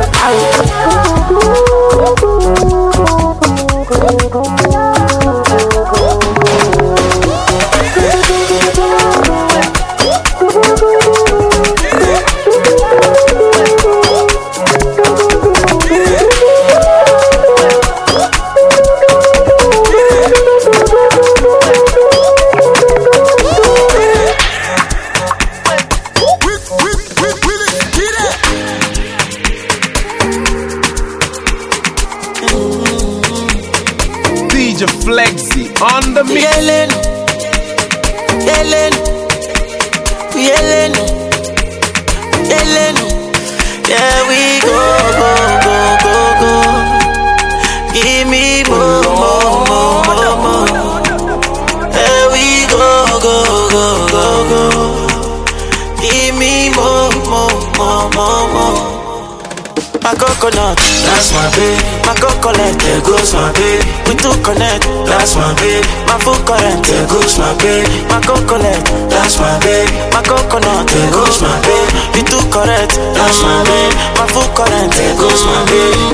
Flexi on the mix. Yellen, Yellen, Yellen, Yellen. Yeah, we go, go, go, go, go. Give me more, more, more, more, more. Yeah, we go, go, go, go, go. Give me more, more, more, more, more. My coconut, that's my baby. My coconut, there goes my baby. We two connect, that's my baby. My full current, there goes my baby. My coconut, that's my baby. My coconut, there goes my baby. We two correct, that's my baby. My full current, there goes my baby.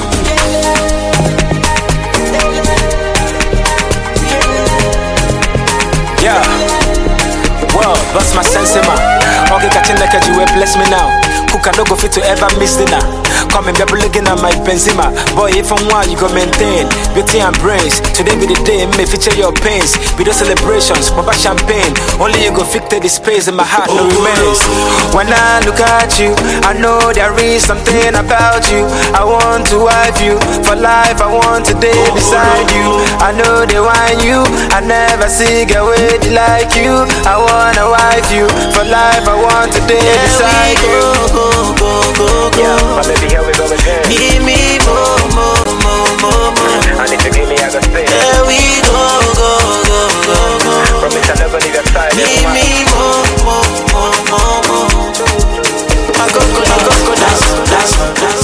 Yeah, well, what's my sense in my? Okay, catching like you will bless me now. Cook and no go fit to ever miss dinner. Come and be looking at my Benzema. Boy, if I'm one, you go maintain beauty and brains. Today be the day, may feature your pains. Be the celebrations, pop champagne. Only you go fit the space in my heart, no remains. When I look at you, I know there is something about you. I want to wife you for life. I want to day beside you. I know they want you. I never see a way like you. I wanna wife you for life. I want to day beside you. Go, go, go, go. Yeah, my baby, here we go again. Give me more, more, more, more, more. I need to give me a good thing. Here we go, go, go, go, go. Promise I never leave your side. Give me more, more, more, more, more. My coco, my coco, that's, that's, that's.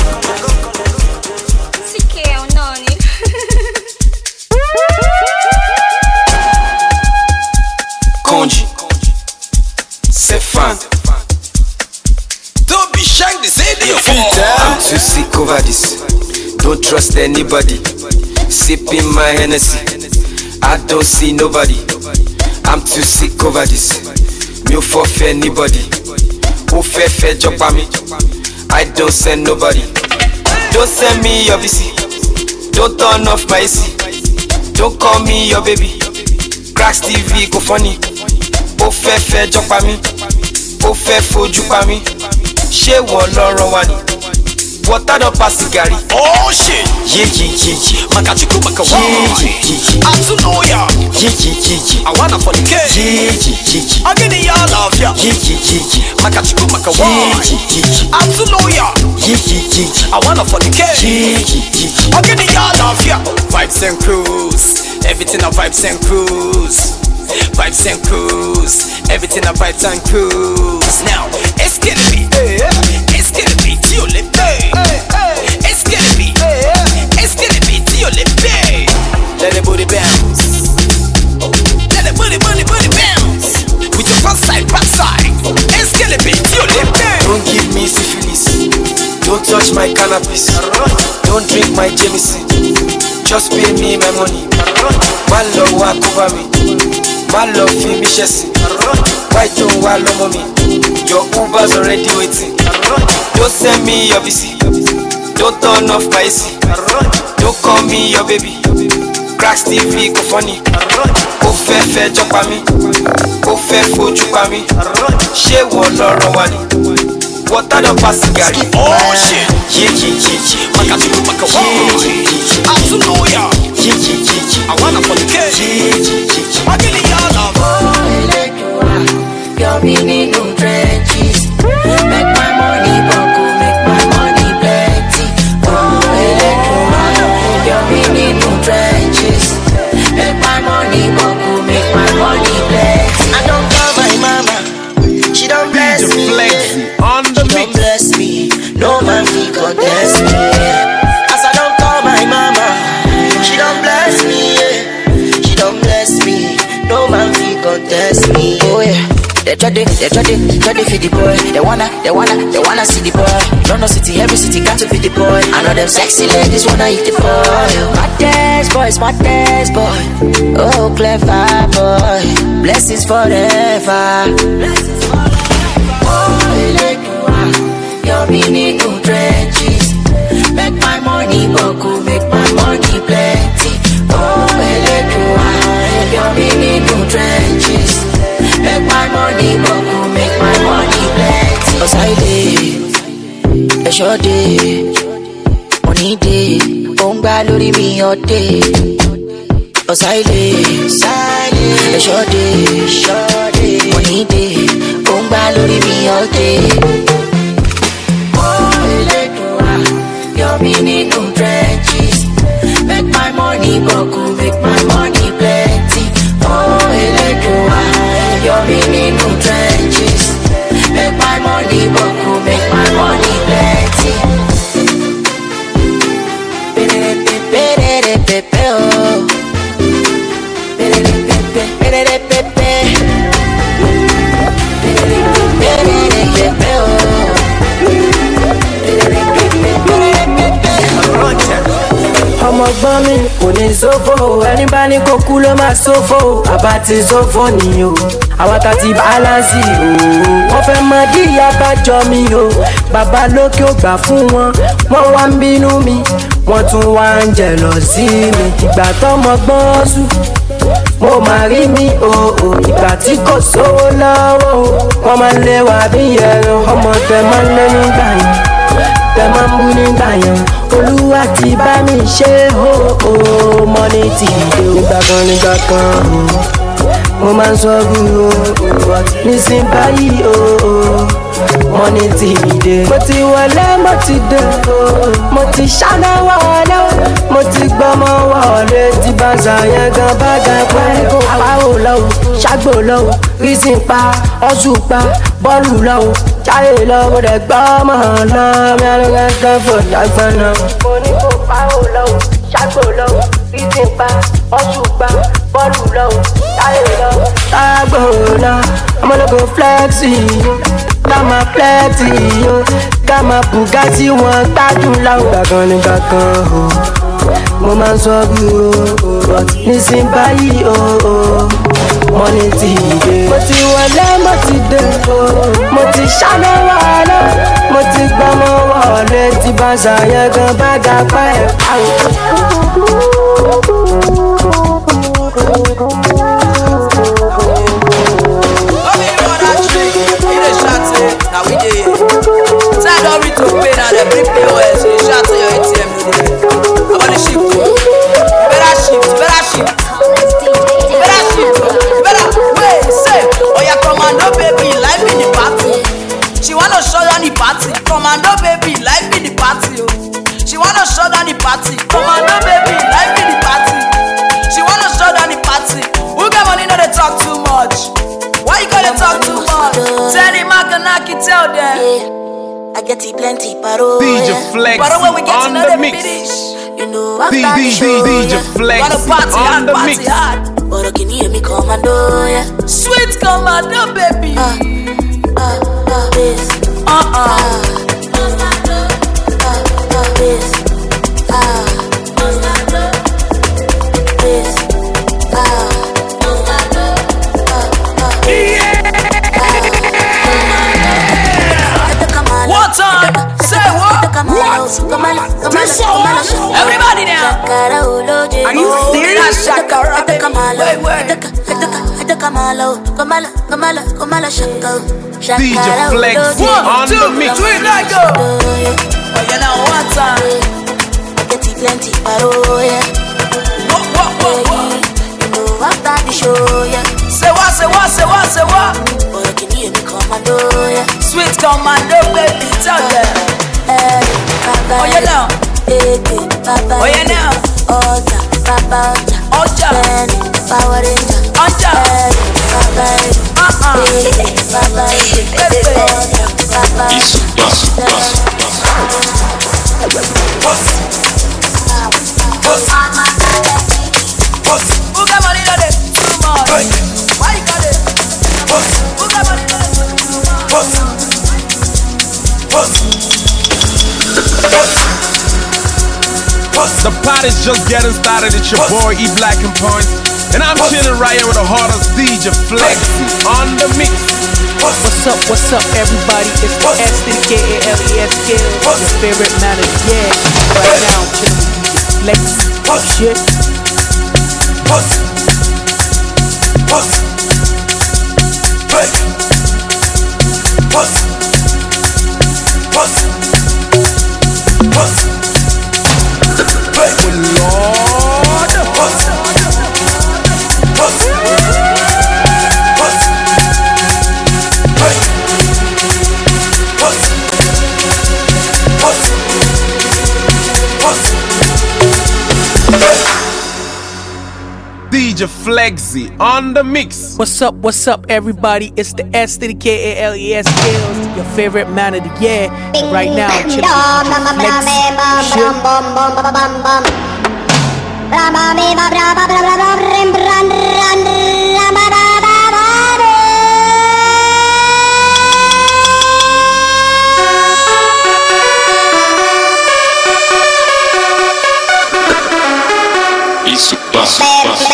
Si che è un noni. Conji, c'est fan. Don't be shy to say the I'm too sick over this. Don't trust anybody. Sipping my Hennessy. I don't see nobody. I'm too sick over this. Me for anybody. Who fair fair jump on me. I don't send nobody. Don't send me your V C. Don't turn off my A C. Don't call me your baby. Cracks T V go funny. Who fair fair jump on me. ó fẹ́ fojú pa mí ṣé wọ́n lọ́rọ̀ wá ni water don pass cigari. Oh shit! Yeah, yeah, yeah, yeah. Makachiku makawa. Yeah, yeah, yeah. I'm too know ya. Yeah, yeah, yeah, yeah. I wanna fornicate. Yeah, yeah, yeah, yeah. I'm getting y'all love ya. Yeah, yeah, yeah, yeah. Makachiku makawa. Yeah, yeah, yeah, yeah. I'm too know ya. Yeah, yeah, yeah, yeah. I wanna fornicate. Yeah, yeah, yeah, yeah. I'm getting y'all love ya. Vibes and cruise. Everything a vibes and cruise. Vibes and cruise. Everything a vibes and cruise. Now, it's gonna be. It's gonna be till it pay. It's gonna be. It's gonna be till it pay. Let the booty bounce. Let the booty, booty, booty bounce. With your front side, back side. It's gonna be till it pay. Don't give me syphilis. Don't touch my cannabis. Don't drink my Jameson. Just pay me my money. My love will cover me. My love feel me chasing. Why don't I love me? Your Uber's already waiting. Don't send me your V C. Don't turn off my A C. Don't call me your baby. Cracks T V go funny. Ó fẹ́ fẹ́ jọ pa mí. Ó fẹ́ fojú pa mí. Ṣé wọ́n lọ́rọ̀ wá ni? Water don pass cigari. Oh shit! Yeah, yeah, yeah, yeah. Makachiku makawa. Yeah, yeah, yeah, yeah. I'm too know ya. Yeah, yeah, yeah, yeah. I wanna fornicate. Yeah, yeah, yeah, yeah. I'm getting y'all love. You're meaning no trenches. Make my money buckle, make my money plenty. Oh, Electra, you're meaning no trenches. Make my money buckle, make my money plenty. I don't call my mama, she don't bless me. On the she don't bless me, no man fi contest me. As I don't call my mama, she don't bless me. Yeah. She don't bless me, no man fi contest me. Oh yeah. They try to, they try to, try to feed the boy. They wanna, they wanna, they wanna see the boy. London city, every city got to be the boy. I know them sexy ladies wanna eat the boy. My dad's boy, my dad's boy. Oh, clever boy. Blessings forever. Blessings forever. Oh, Electra, you're meaning no trenches. Make my money buckle, make my money plenty. Oh, Electra, you're meaning no trenches. Make my money buckle, make my money plenty. Cause I did, a short day, money day, Bongba lori me all day. Cause I did, a short day, short day, money day, Bongba lori me all day. Oh, Electra, you're meaning no trenches. Make my money buckle, make my money plenty. Oh, Electra, you're meaning no trenches. Make my money buckle, make my money plenty. Pe-de-de-pe-pe-pe-de-pe-pe, oh. Pe-de-de-pe-pe-pe-de-pe-pe. Pe-de-de-pe-pe-pe-de-pe-pe, oh. ọmọ gbọ́n mi kò ní sófò ẹni bá ní kó kú ló máa sófò àbá ti sófò ni o àwọn ta ti bálánsì o wọ́n fẹ́ mọ bí ìyá bá jọ mi o bàbá lókè ò gbà fún wọn wọ́n wá ń bínú mi wọ́n tún wá ń jẹ lọ sí mi ìgbà tọ́mọ gbọ́n sùn mo máa rí mi o o ìgbà tí kò sówó lọ́wọ́ o wọ́n máa ń lé wa bí ẹran ọmọ tẹ máa ń lé nígbà yẹn tẹ máa ń bú nígbà yẹn olúwa ti bá mi ṣe o o mọ́ni ti dé o nígbà kan nígbà kan o mo máa ń sọ gúrú o nísìn báyìí o mọ́ni ti dé mo ti wọlé mo ti dé o mo ti ṣáná wọlé mo ti gbọ́mọ wọlé tí bá ń ṣàyẹn gan bá gan pẹ́ kó pa ò lọ́wọ́ ṣàgbò lọ́wọ́ rísìn pa ọ̀ṣù pa bọ́ọ̀lù lọ́wọ́ jáde lọ́wọ́ rẹ̀ gbọ́mọ lọ́wọ́ mi àlọ́ gángan fò dàgbọ́n náà. mo ní kó pa ò lọ́wọ́ ṣàgbò lọ́wọ́ rísìn pa ọ̀ṣù pa bọ́ọ̀lù lọ́wọ́ jáde lọ́wọ́ ṣàgbò lọ́wọ́ ọmọlógo flexi ká máa plẹ́tì yó ká máa bùgátì wọn gbádùn láwọn. gbàgán ní gbàgán o mo máa ń sọ bí o nísìn báyìí o mọ́ni ti dé. mo ti wọlé mo ti dé o mo ti ṣáná wọlé mo ti gbọ́mọ wọlé tí bá ṣàyẹn gan bá ga pa ẹ̀ He the shot want me to pay now, they bring P O S. You shout to your A T M. I want to shift. You better shift, you better shift. You better shift. You better wait, say, oh yeah, commando baby, life in the party. She wanna show down the party. Commando baby, life in the party. Oh. She wanna show down the party. Commando baby, life in the party. She wanna show down the party. Who get money no they talk too much? Why you gonna talk too much? Tell him I can knock it, tell them. Yeah, I get it plenty, paro. D J Flex But when we get on to know the them mix. finish, you know after D the D show, D J yeah. Flex wanna party on hard, the party mix. hard. But can you hear me commando, yeah? Sweet commando baby. Uh, uh, uh, this. Uh uh. Uh, uh, this. Uh, this. Uh, What time? Say what? What? Everybody now. Are you serious? Shakara, baby. Wait, wait. D J Flex on the mix. One, two, three, let go. Oh, you know one time. I get it plenty, paro, yeah. What, what, what, what? You know after the show, yeah. Say what, say what, say what, say what? But can you hear me commando, yeah. Sweet commando, baby, tell them. Hey, Papa, oh, you know. Hey, Papa, oh, you know. Oja, Papa, Oja, Oja, Power Ranger, Oja, hey, Papa, uh-uh, hey, Papa, Oja, Papa, who got money on it? Too much. Why you got it? Who got money on it? Too much. The pot is just getting started. It's your boy E Black and Points, and I'm chilling right here with the hardest D J Flexi on the mix. What's up, what's up, everybody? It's the S to the K A L E S Kills, your favorite manager, yeah. Right now, I'm chilling with D J Flexi. Shit. D J Flexi on the mix. What's up, what's up, everybody? It's the S to the K A L E S Kills, your favorite man of the year. And right now, I'm chilling with D J Flexi. Isso, bus, bus.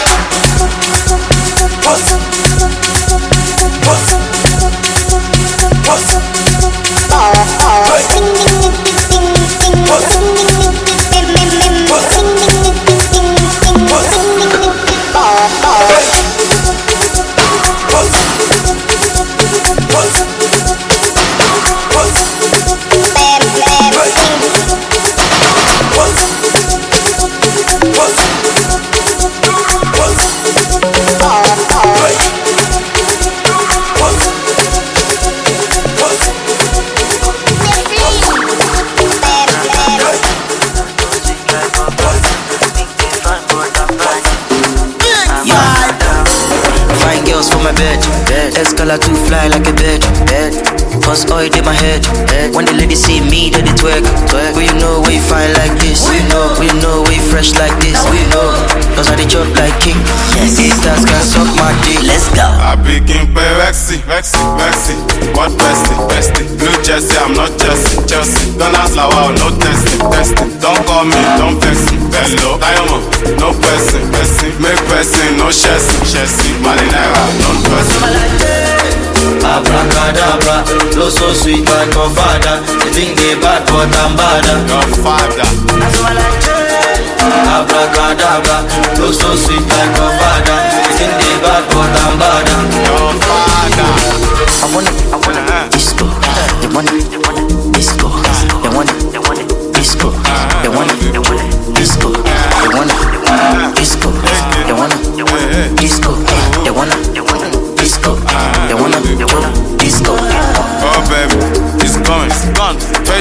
Escalade to fly like a bird, bird. Cause oil in my head, head. When the ladies see me, they they twerk, twerk. Will you know we fine like this? We know, we know we fresh like this. We know, cause I they chop like king. Yes, stars can suck my dick. Let's go. I be King Rexy, Rexy, Rexy. What bestie, bestie? Blue Jersey, I'm not Jersey, Chelsea. Don't ask like wow, no testing, testing. Don't call me, don't vex me. Hello, Diamond, no person, person. Make person, no chassis, chassis. Malinera, non person. Abracadabra, flow so sweet like Godfather. You think they bad but I'm badder. Godfather. Abracadabra, flow so sweet like Godfather. You think they bad but I'm badder. Godfather. I wanna, I wanna disco. You wanna, you wanna disco.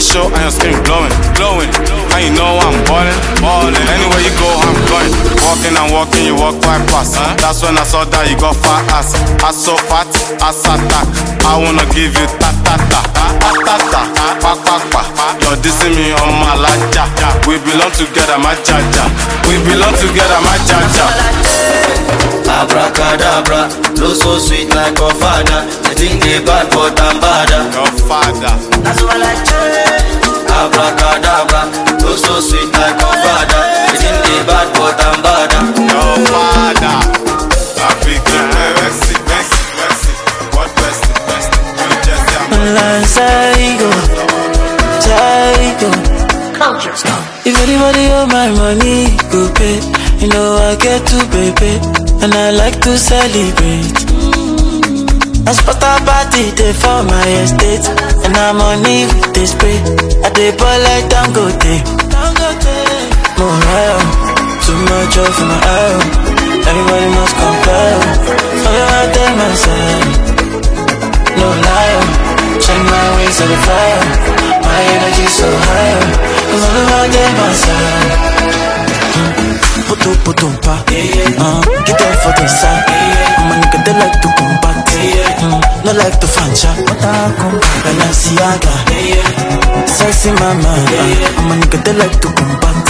show and your skin glowing, glowing. And you know I'm ballin', ballin'. Anywhere you go, I'm going. Walking and walking, you walk quite fast. Huh? That's when I saw that you got fat ass. Ass so fat, ass attack. I wanna give you ta ta ta, ta ta ta, pa pa pa. You're dissing me on my laja. We belong together, my jaja. We belong together, my jaja. Abracadabra, flow so sweet like your father. I think they bad, but I'm badder. Your father. That's what I say. Abracadabra, flow so sweet like your father. I think they bad, but I'm badder. Your father. I big Messi, Messi, Messi. What best, best? You just Online psycho, psycho. If anybody owe my money, go pay. You know I get to baby, and I like to celebrate. I spot a party day for my estate, and I'm on it with this spray. I dey ball like Dangote. More higher, too much off my eye. Everybody must compare. Oh, you're out there, my side. No liar, check my ways to the fire. My energy so high, cause I'm out there, my side. Puto puto pa, uh, get there for the side. I'm a nigga that like to combat, mm, not like to fancha. Balenciaga, sexy mama. uh, I'm a nigga that like to combat.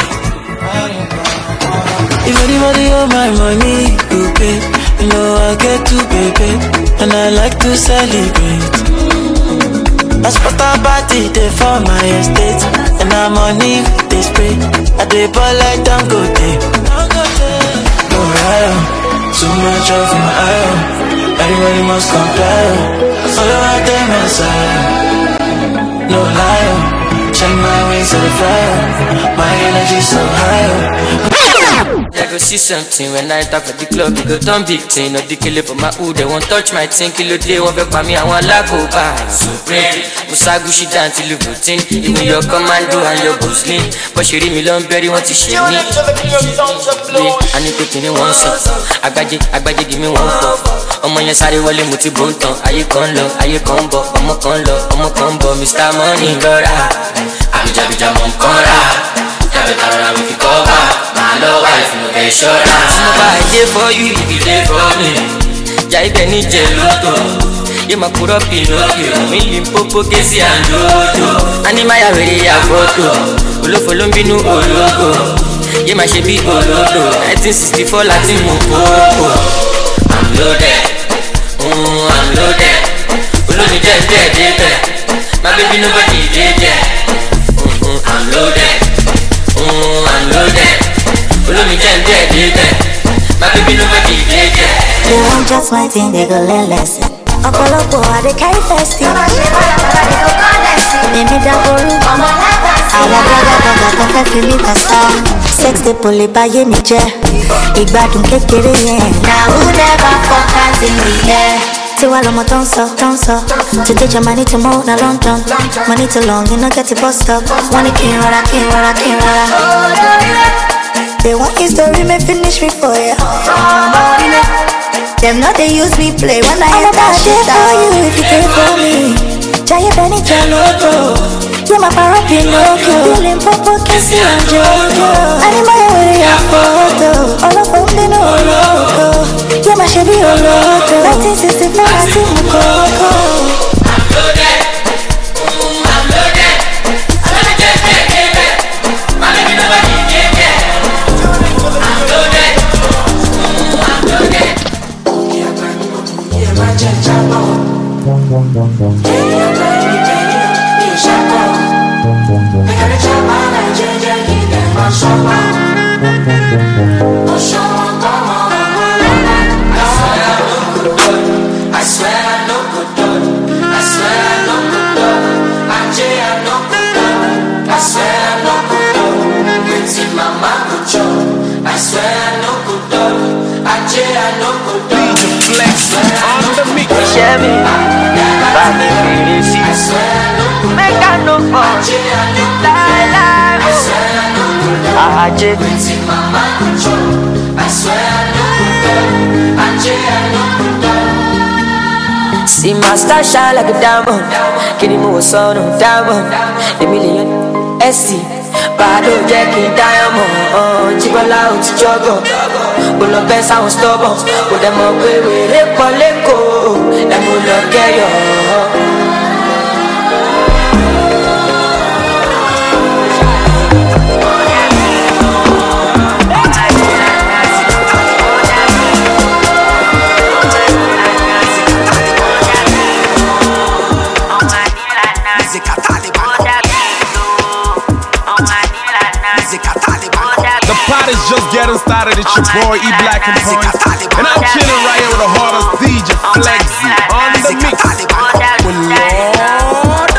If anybody owe my money, you pay. You know I get to baby, and I like to celebrate. I spot a party day for my estate, and I'm on it with this spray. I dey ball like Dangote. No rhyme, too much off my eye. Everybody must comply. All out there, my side. No lie, check my ways to the fire. My energy so high. I go see something when I enter for the club. You go done big thing, not the killer for my hood. They won't touch my thing, kill a day, won't be for me. I want lack of buy. Supreme, Musagushi down till you routine. Even your commando and your boosting. But she read me long berry, want to share me. I need to pin in one song. I got you, I got you, give me one pop. I'm on your side, wale muti bunton. Aye con lo, aye combo. I'm a con lo, I'm a combo. Mister Money, Lord. I'm Jabija Moncora. Jabita, I'm with cover. My love wife, no get short. I'm here for you, if you there for me. Jai Benny Jeluto. You ma put up in Pinocchio. Me Limpopo, Kesi and Dodo. Animaya ready a photo. Olo follow me no ologo. You ma shebi olodo. nineteen sixty-four Latin Mopopo. I'm loaded. Mm, I'm loaded. Olo me dead, dead, dead. My baby nobody dead, dead. Mm, I'm loaded. Mm, I'm loaded. Follow me, dead, dead, dead. My baby nobody dead, dead. They want just my thing, they go learn lesson. Ọ̀pọ̀lọpọ̀ adé carry festive. Èmi dàgbòrú. Àwọn gbọ́dọ̀gbọ́dọ̀ kan fẹ́ fi mí kàsá. Sex dey pòlè báyé mi jẹ́. Ìgbádùn kékeré yẹn. Na who never fuck out in the air. Tiwa lọmọ tó ń sọ, tó ń sọ. Today jam I need to move na London. Money too long, you no get the bus stop. Wọ́n ní kí n rọra, kí n rọra, kí n rọra. They want his story, may finish me for ya. Them not they use me play when I am that shit for you if you care for me. Jaya Benny Jaloto. You my power Pinocchio. Feeling Popo, Kissy and Jojo. Anybody with your photo. All of them they know loco. You my Chevy Oloto. nineteen sixty-four I see Mukoko. I'm loaded. Mm, I'm loaded. I'm loaded, dead, dead, dead. My baby nobody dead, dead. I'm loaded. Mm, I'm loaded. Yeah, my jajabo. Yeah, baby, baby, you shako. I gotta jab on and J J, you get my shako. Oh, show on, come on. I swear I know good dog. I swear I know good dog. I J I know good dog. I swear I know good dog. Waiting my man good job. I swear I know good dog. I J I know good dog. Flex on the mix. Chevy, Bobby, I swear I know good dog. Make I know for I J I know good dog. I swear I know good dog. I J waiting my man good job. I swear I know good dog. I J I know good dog. See my star shine like a diamond. Kini mo son of diamond. A million S C. Bado jacking diamond. Chibola out jogger. Pull up and sound stubborn. Put them up with Repo Leko. Them will not get you. The pot is just getting started. It's your boy E Black and Points, and I'm chilling right here with the hardest D J Flexy on the mix. Well, Lord,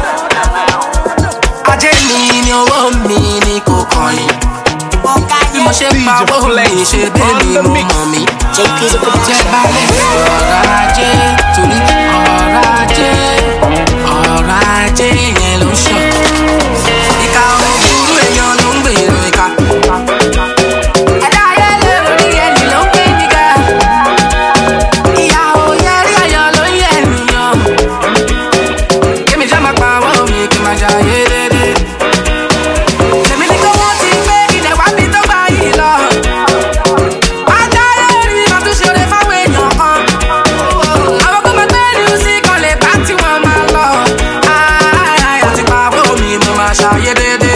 ajé mi ni owó mi ni kò kọ̀yìn. Bí mo ṣe pa owó mi ṣe bẹ́ẹ̀ ni mo mọ̀ mí. Jẹ́ balẹ̀ ọ̀rọ̀ ajé torí ọ̀rọ̀ ajé ọ̀rọ̀ ajé yẹn ló ń ṣọ̀. Ìka òwúrú èèyàn ló ń gbèrò ìka. Ẹ̀dá ayé lè rí ẹni ló ń gbé nígà. Ìyàwó yẹn rí ayọ̀ ló ń yẹ ènìyàn. Kémi jẹ́ máa pa owó mi kí n máa jayé dédé. Èmi ní kí wọ́n ti gbé ilẹ̀ wá bí tó gbà yìí lọ. Ajáyé rí wọn tún ṣeré fáwọn èèyàn kan. Àwọn kò mọ̀ pé music kan lè bá tí wọ́n máa lọ. Àti pa owó mi mo máa ṣayé dédé.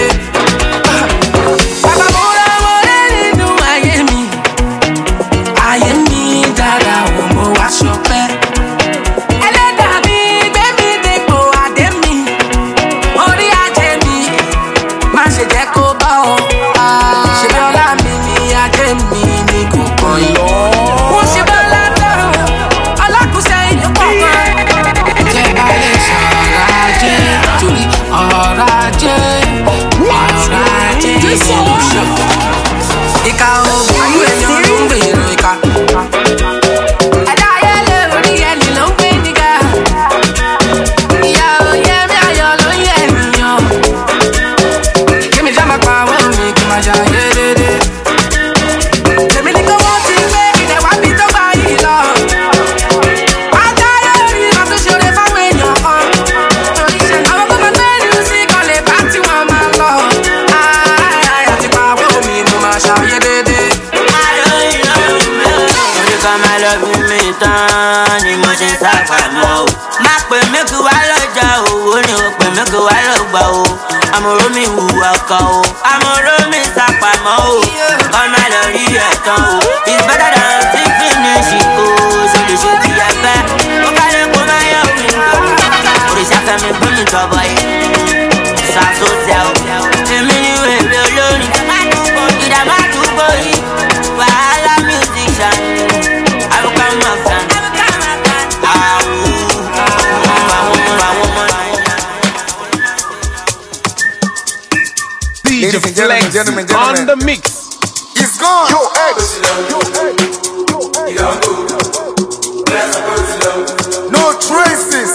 Bàbá mo rà wọlé nínú ayé mi. Ayé mi dára wò mo wá ṣọpẹ́. Ẹlẹ́dàá mi gbé mi dépò adé mi. Orí ajé mi má ṣe jẹ́ kó bá ọ. Ṣé bí ọlá mi ni ajé mi ni kò kọ̀yìn. Mo ṣe bá ládàá ọlákùsẹ̀ ìlú kọ̀ọ̀kan. Jẹ́ ká lè sọ̀rọ̀ ajé torí ọ̀rọ̀ ajé ọ̀rọ̀ ajé yẹn ló ṣọ̀. Ìka òwúrú èèyàn ló ń gbèrò ìka. Ẹ̀dá ayé lè rí ẹni ló ń gbé nígà. Ìyàwó yẹn mi ayọ̀ ló ń yẹ ènìyàn. Kémi jẹ́ máa pa owó mi kí n máa jayé dédé. Èmi ní kí wọ́n ti gbé ilẹ̀ wá bí tó gbà yìí lọ. Ajáyé rí wọn tún ṣeré fáwọn èèyàn kan. Àwọn kò mọ̀ pé music kan lè bá tí wọ́n máa lọ. Àti pa owó mi mo máa ṣayé dédé. Orí kan máa lọ bí mi tán ni mo ṣe ṣàpamọ́ o. Má pè mí kí wá lọ́jà owó ni o pè mí kí wá lọ́gbà o. Àmọ̀ró mi hùwà kan o. Àmọ̀ró mi ṣàpamọ́ o. Kọ́ máa lọ rí ẹ̀tàn o. It's better than six finish o. Ṣo lè ṣe ti ẹgbẹ́? Ó kálẹ̀ kó máa yẹ òun lò. Òrìṣà fẹ́mi gbé mi jọ̀bọ̀ yìí. Ṣàṣọṣẹ́ o. Èmi ni wèrè olórin. Ìdààmú àdúgbò yìí. Wàhálà musician. Àbúkà máa fẹ́. D J Flexy on the mix. It's gone. Yo, X. No traces.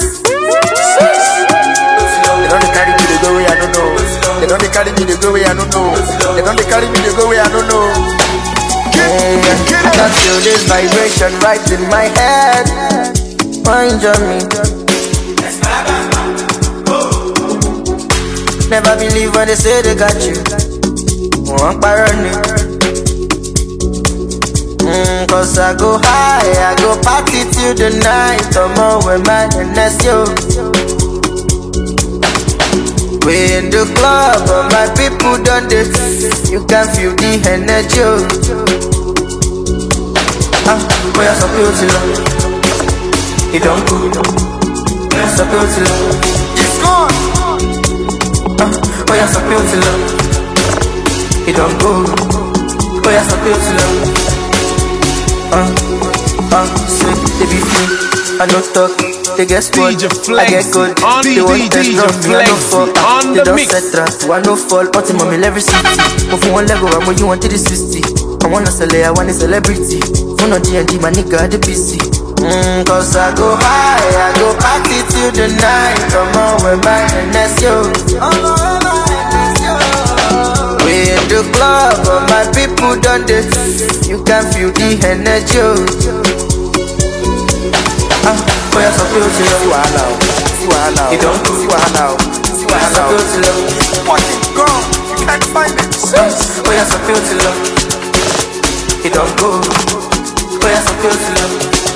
They don't carry me the go way I don't know. They don't carry me the go way I don't know. They don't carry me the go way I don't know. I can feel this vibration right in my head. Mind on me. Never believe when they say they got you. One parony. Mm, cause I go high, I go party till the night. Come on with my N S yo. We in the club, but my people done this. You can feel the energy. Ah, we are so beautiful. It don't go. We are so beautiful. It's gone. Ah, we are so beautiful. It don't go. We are so beautiful. Ah, ah, say they be free. I no talk. They get spoiled. I get good. They want test run me. I no fall. They don't set trap. I no fall. Ultimate every city. Move from one level, I'm what you want to the sixty. I wanna sell it, I want a celebrity. Phone on D and D, my nigga, the P C. Mm, cause I go high, I go party till the night. Come on with my N S yo. We in the club, but my people done this. You can feel the energy. Ah. Oh, you're so beautiful. See wahala, see wahala, you don't go. See wahala, see wahala. So beautiful. What it gone? You can't find it. Oh, you're so beautiful. You don't go. Oh, you're so beautiful.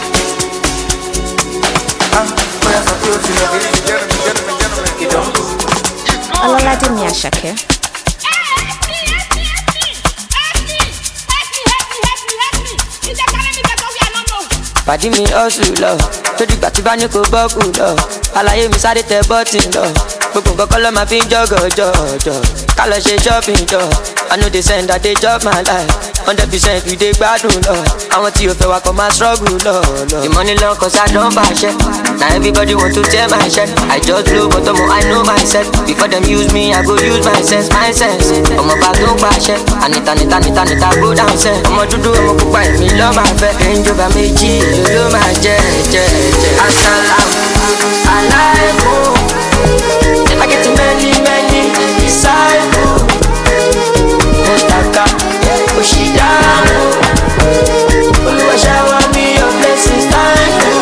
Ah, oh, you're so beautiful. You don't go. Ololade ni Asake. Pàdí mi hustle lọ, tó dìgbà tí bá ní kò bọ́kù lọ. Àlàyé mi sáré tẹ bọ́tì lọ. Gbogbo nǹkan kọ́ ló máa fi ń jọ́gọ̀ jọ̀jọ̀. Ká lọ ṣe shopping jọ. I know they send that they chop my life. Hundred percent we dey gbádùn lọ. Àwọn tí o fẹ́ wa kọ́ máa struggle lọ lọ. The money long cause I don bàṣẹ. Na everybody want to tear my shirt. I just blow but ọmọ I know myself. Before them use me, I go use my sense, my sense. Ọmọ bá tó ń pàṣẹ. Anita nita nita nita go down sẹ́. Ọmọ dúdú ọmọ pupa èmi lọ́ máa fẹ́. Ẹ̀ńjọba méjì ló máa jẹ́ jẹ́ jẹ́. Asalamu alaikum. I get many many disciples. Mutaka Oshidamu. Oluwa shower me your blessings, thank you.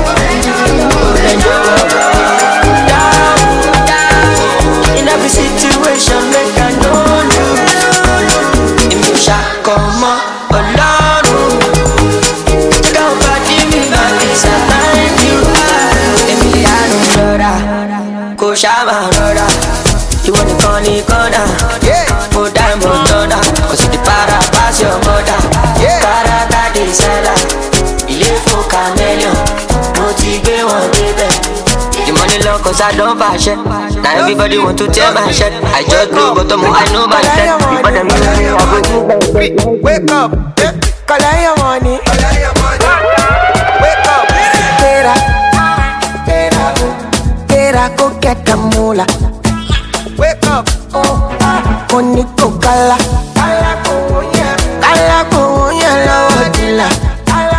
In every situation, make I know you. In your shakoma, alone. Don't forgive me, but it's a thank you. Emiliano Dora, Koshama Dora. You want the funny corner, yeah. Put down Montana, cause the para pass your mother, yeah. Para that is seller, you for chameleon, motivate one baby. The money long cause I don't buy shit. Now everybody want to tear my shit. I just blow but the more I know my shit. But them you wake up, collect your money. Wake up, Tera, Tera, Tera, go get the moolah. Wake up, oh, Koniko Kala, Kala Koya, Kala Koya, Lodilla, Kala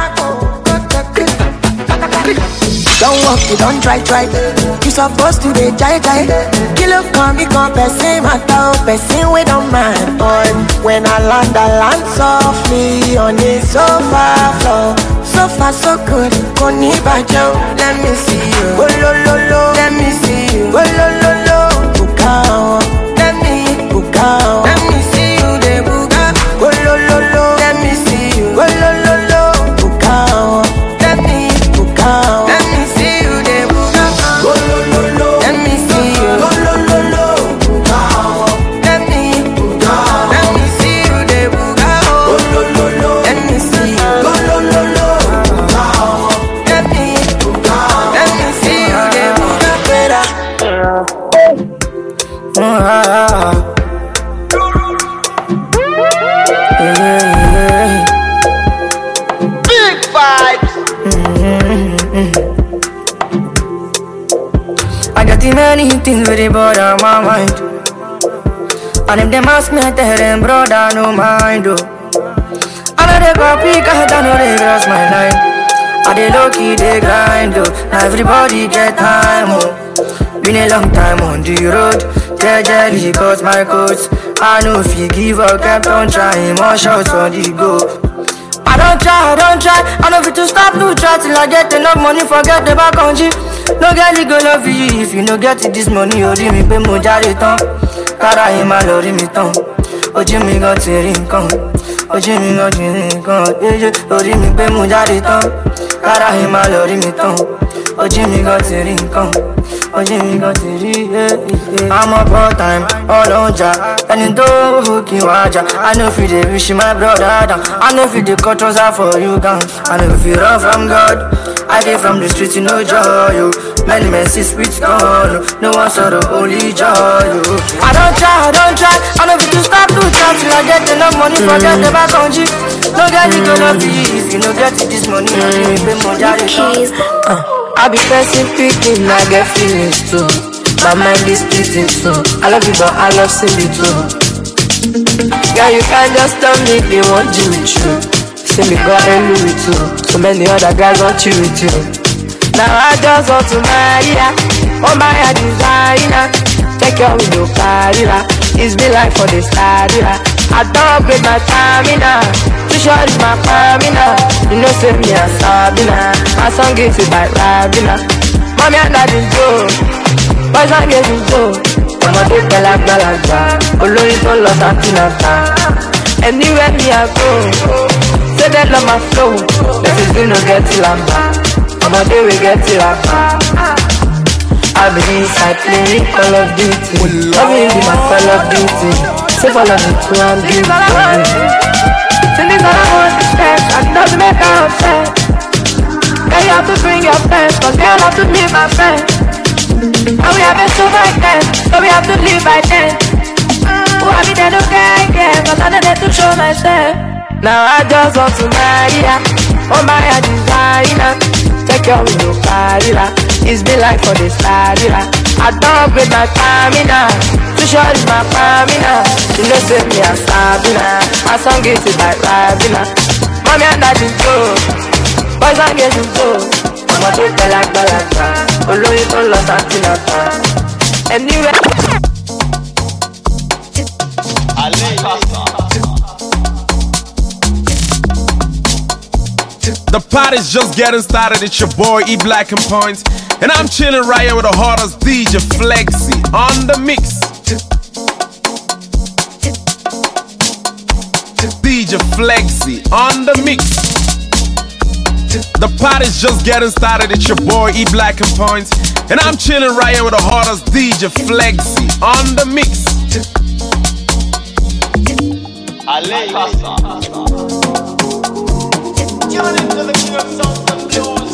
Koya. Don't walk, you don't try, try. You supposed to be jai jai. Kilo come, you come, person, my toe, person, we don't mind. On when I land, I land softly on the sofa floor. So far, so good. Koni bajo, let me see you. Oh, lo, lo, lo, let me see you. Oh, lo, lo, lo. Let me buka, let me see you de buka. Go lo lo lo, let me see you. Go lo lo lo, buka. Let me buka, let me see you de buka. Go lo lo lo, let me see you. Go lo lo lo, buka. Let me buka, let me see you de buka. Go lo lo lo, let me see you. Go lo lo lo, buka. Let me buka, let me see you de buka. Better. Mm-hmm. Big vibes. Mm-hmm. I got the many things with the bother my mind. And if them ask me, I tell them, brother, no mind, oh. I know they copy, cause I know they cross my line. I they low key, they grind, oh. Now everybody get time, oh. Been a long time on the road. Jelly cause my coats. I know if you give up, kept on trying. More shots on the go. I don't try, I don't try. I know if to stop to try till I get enough money. Forget the back country. No girl, you go love you if you no get it this money. Ori mi pe mo jare tan. Kara him a lori mi tan. Oji mi gan ti rin kan. Oji mi gan ti rin kan. Ori mi pe mo jare tan. Kara him a lori mi tan. Oji mi gan ti rin kan. Oji mi gan ti rin. I'm up all time, all on ja. And you don't hook you waja. I know if you dey wish my brother down. I know if you dey cut trouser for you gang. I know if you run from God. I dey from the street, you know joy, yo. Many men see sweet gone, no one sorrow, only joy, yo. I don't try, I don't try. I know if you stop to try till I get enough money, forget the back on you. No get it gonna be if you no get it this money, no give me pay more jari. Uh, I be person picking, I get feelings too. My mind is splitting too. I love you, but I love silly too. Yeah, you can't just tell me they want you with you. See me got a Louis too. So many other guys want you with you. Now I just want to marry ya. Oh my designer. Take your window career. It's been like for this career. I don't upgrade my stamina. Too short is my stamina. You know say me a Sabina. My song is by Rabina. Mommy and daddy go. Boys and girls in go. Ọmọdé pẹ̀lágbàlagbà, olórin tó lọ sàtìnàtà. Anywhere me I go, say that love my flow. This is we no get till I'm back. Ọmọdé we get till I'm back. I've been inside playing Call of Duty. Love me be my Call of Duty. Say follow me to and do it. Till this all I want is sex, and it doesn't make her upset. Girl, you have to bring your friends, cause girl have to meet my friends. And we have been so by then, so we have to live by then. Who have been there to get again, cause I'm there to show myself. Now I just want to marry ya, oh my designer. Check your window, Carilla. It's been like for this Carilla. I don't upgrade my stamina. Too short is my stamina. You know say me a Sabina. My song is by Rabina. Mommy and daddy go, boys and girls in go. Ọmọdé pẹ̀lágbàlagbà, olórin tó lọ sàtìnàtà. Anywhere. The party's just getting started. It's your boy E Black and Point, and I'm chilling right here with the hardest D J Flexi on the mix. D J Flexi on the mix. The party's just getting started. It's your boy E Black and Point, and I'm chilling right here with the hardest D J Flexi on the mix. Ale Casa. Tune into the king of sound and blues.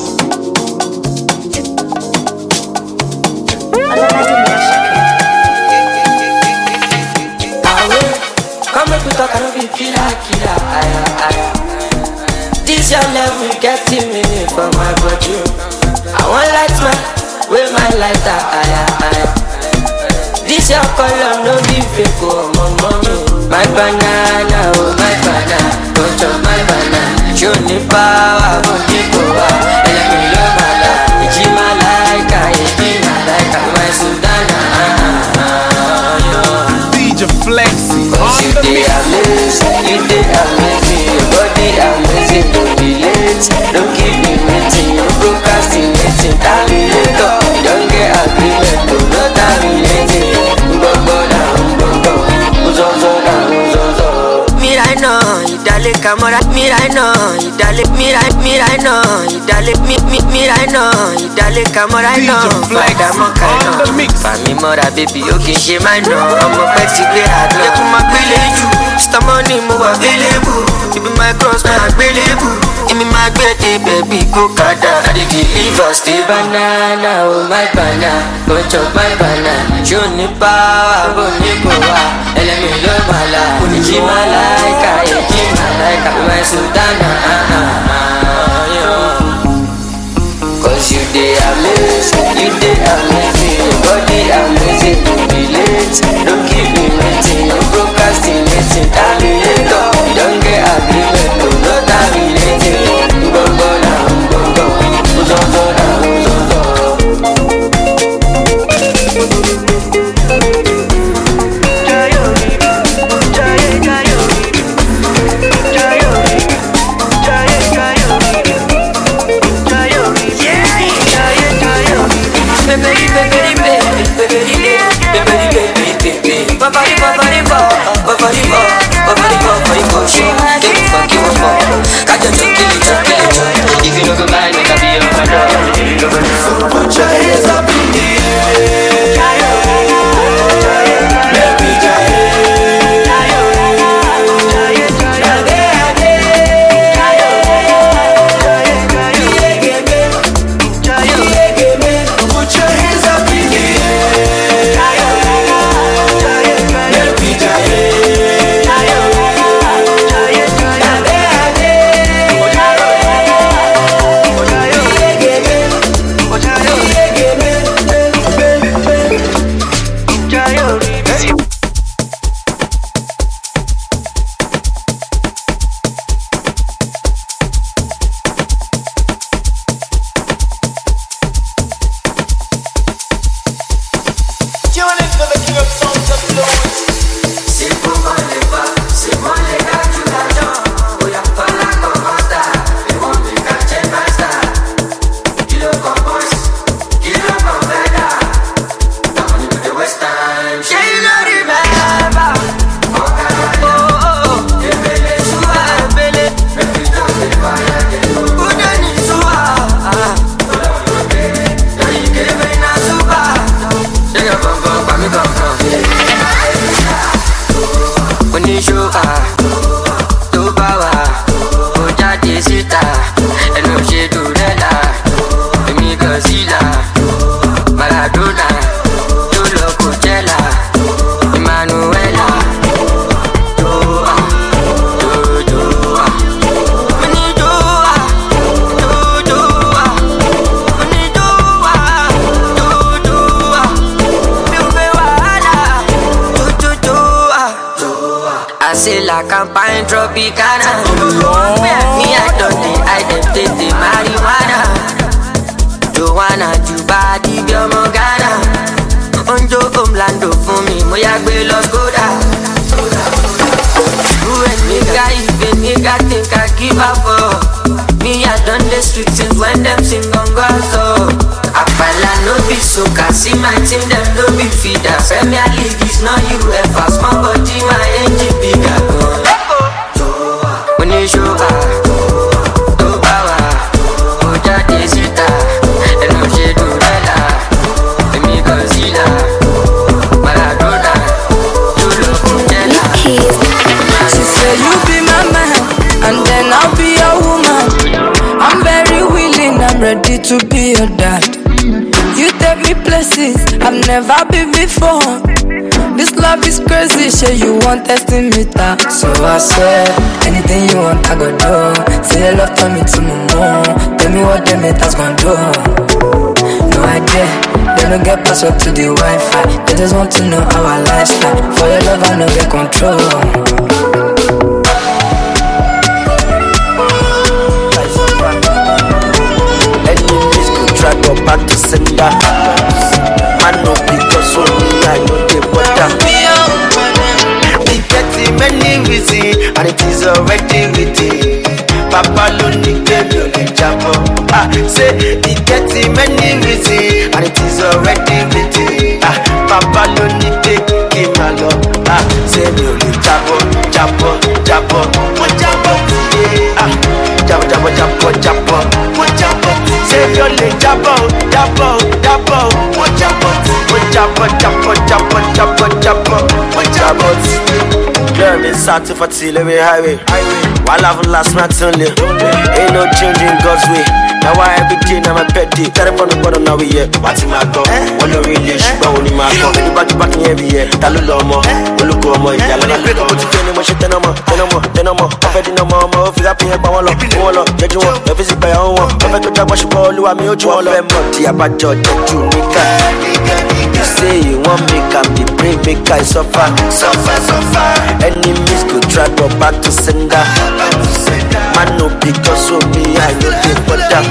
Come make we talk, I don't be killer, killer. Aya, aya. This your level getting me for my body. I want light man, with my lighter. Aya, aya. This your color, no be fake, oh, my mommy. My banana, oh, my banana. Don't chop my banana. Show me power, don't give power. And let me love my life. It's my like, it's my like, my Sudana. D J Flexi on the mix. You did amazing, your body amazing. Don't be late, don't keep me waiting. You're procrastinating, terminator. You don't get agreement, do not terminating. Go down, go go, uzo zo down, uzo zo. Mira no, dale camora. Mira no, dale, mira, mira no, dale, mi, mi, mira no, dale camora no. Fada moka no, pa mi mora baby, you can share my no. I'm a petty girl, I get to my village. Stop money, move available. You be my cross, my available. Give me my birthday, baby, go kada. I did deliver, stay banana, oh my banana. Go chop my banana. Show me power, go me power. And let me love my life. It's my like, it's my like, my Sultana. Cause you dey amazing, you dey amazing. Your body amazing, don't be late. Don't keep me waiting, no procrastinating. Terminator, you don't get agreement, do not terminating. Go go down, go go, go go down, go go. If you look at mine, make a be on my door. So put your hands up in the air. Let me put your hands up in the air. Let me When you show ah, to bawa, go jade sita, and no she do rela, me Godzilla, Maradona, Jolo Coachella, Emanuela, do ah, do do ah, when you do ah, do do ah, when you do ah, do do ah, you be wala, do do do ah. I say la campagne tropicana. Me I don't think I dem take the marijuana. Joanna Juba di Biomogana. Onjo Omlando fún mi, mo ya gbé lọ Skoda. When nigga even nigga think I give up for. Me I done the street things when them sing gongo so. Apala no be soca, see my team them no be feeders. Premier League is not UEFA, small body my engine bigger. When you show up, to power, Oja Desita, and no shade to Rella, and me Godzilla, Maradona, Jolo Coachella. She said you be my man, and then I'll be your woman. I'm very willing, I'm ready to be your dad. You take me places I've never been before. This love is crazy, shit, you want testing me ta. So I said, anything you want, I go do. Say your love, turn me to my mom. Tell me what them haters gon' do. No idea, they don't get password to the Wi-Fi. They just want to know our lifestyle. For your love, I know get control. Try go back to sender. Man no because only I know the butter. We get many reasons and it is already written. Papa lonely baby only jabo. Ah, say we get many reasons and it is already written. Ah, Papa lonely baby give my love. Ah, say me only jabo, jabo, jabo, mo jabo tiye. Ah, jabo, jabo, jabo, jabo, mo jabo. Say me only jabo, jabo, jabo, mo jabo, mo jabo, jabo, jabo, jabo, jabo, mo jabo tiye. Jeremy Sati for Tillery Highway. While I've last night only. Ain't no changing God's way. Now I every day now my pet day. Telephone the bottom now we here. What's in my go? One no really sugar only my go. Anybody back in every year. Talu lomo. Olu go mo. Ya la break up to ten mo shit ten mo. Ten mo. Ten mo. Ofe di no mo mo. Fi happy pa won lo. Won lo. Jeju won. E fi si pa yan won. Ofe to jagbo supo Oluwa mi oju won lo. Ofe mo ti abajo jeju nika. You say you want me can be brave, make I suffer, suffer, suffer. Enemies go try go back to sender. Man no because of me I know they bother.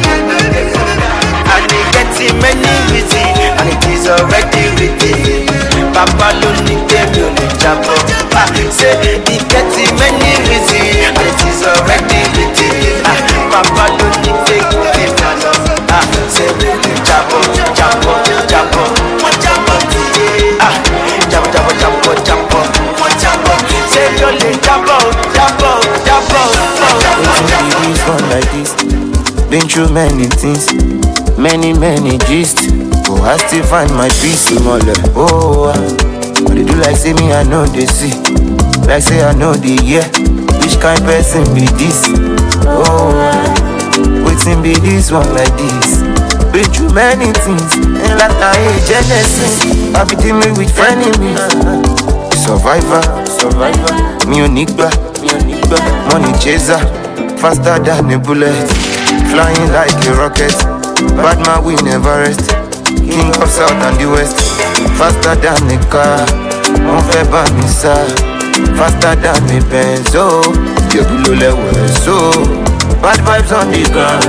And they get many reasons and it is already written. Papa lonely baby only jabo. Ah, say they get many reasons and it is already written. Ah, Papa lonely baby only jabo. Ah, say me only jabo, jabo, jabo, mo jabo tiye. Ah, jabo, jabo, jabo, jabo, mo jabo. Say me only jabo, jabo, jabo, jabo. It's one like this. Been through many things, many many gist. Oh, I still find my peace in my life. Oh, but they do like say me I know they see, like say I know the yeah. Which kind person be this? Oh, waiting be this one like this. Been through many things, and like I hate Genesis. I be dealing with frenemies. Survivor, survivor. Me onigba, me onigba. Money chaser, faster than a bullet. Flying like a rocket. Bad man we never rest. King of South and the West. Faster than a car. Mon fait pas ça. Faster than a Benz. Oh, you below level. So bad vibes on the ground.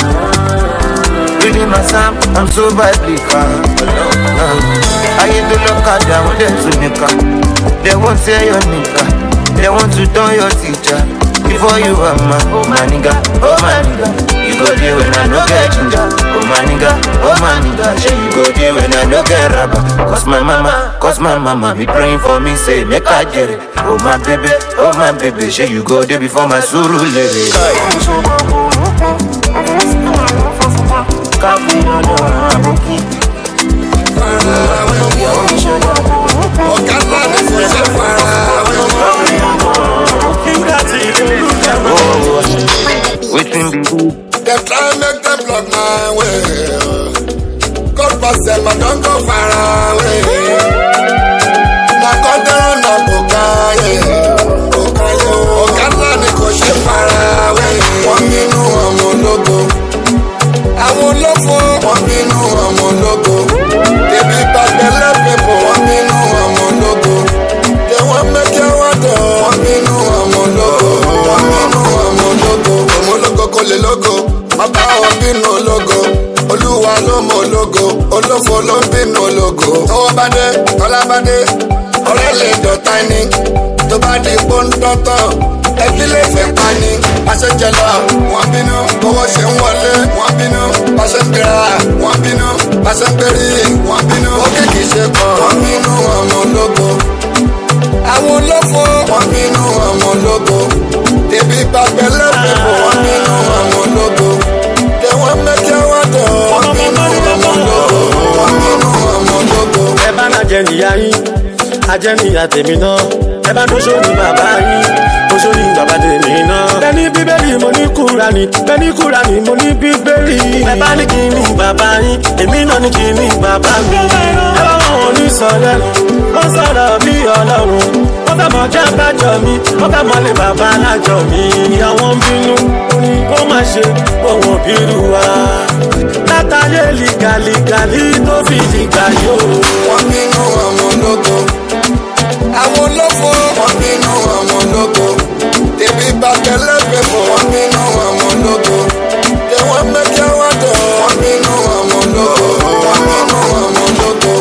Reading my Sam, I'm so biblical. I hit the locker down them to nigga. They won't say your nigga. They want to turn your teacher. Before you are man, oh my nigga, oh my nigga. You go there when I no get ginger. Oh my nigga, oh my nigga. You go there when I no get rubber. Cause my mama, cause my mama be praying for me, say make I get it. Oh my baby, oh my baby. Say you go there before my suru lady. Tálábádé, ọ̀rẹ́ lè dọ̀tá ní. Tó bá di pọ́ńtọ́tọ̀, ẹbí lè fẹ́ pa ní. Aṣẹ́jẹ lọ, wọ́n bínú. Owó ṣe ń wọlé, wọ́n bínú. Aṣẹ́ ń gbéra, wọ́n bínú. Aṣẹ́ ń gbérí, wọ́n bínú. Ó kìkì ṣe kàn, wọ́n bínú ọmọ ológo. Àwọn ológo, wọ́n bínú ọmọ ológo. Ibi bàbá lẹ́fẹ̀ẹ́, wọ́n bínú ọmọ ológo. They wọ́n mẹ́kẹ́ wọ́n dọ̀, wọ́n bínú ọmọ ológo. Wọ́n bínú ọmọ ológo. Ẹ bá náà jẹ níyà yín, ajẹ́ níyà tèmi náà. Ẹ bá dóṣó ní bàbá yín, oṣó ní bàbá tèmi náà. Bẹ́ẹ̀ni bíbélì mo ní Kúránì, bẹ́ẹ̀ni Kúránì mo ní bíbélì. Ẹ bá ní kí ní bàbá yín, èmi náà ní kí ní bàbá mi. Ẹ bá wọn ò ní sọ lẹ́nu, wọ́n sọ̀rọ̀ bí Ọlọ́run. Wọ́n fẹ́ mọ jẹ́ bájọ mi, wọ́n fẹ́ mọ lé bàbá alájọ mi. Ìyàwó ń bínú, ó má ṣe òun òbírú wa. Látàyè lìgàlìgàlì tó fi dìgbà yóò. Wọ́n bínú ọmọ ológo. Àwọn ológo, wọ́n bínú ọmọ ológo. Ibi bàbá lẹ́fẹ̀ẹ́, wọ́n bínú ọmọ ológo. They wọ́n mẹ́kẹ́ wọ́n dọ̀, wọ́n bínú ọmọ ológo. Wọ́n bínú ọmọ ológo.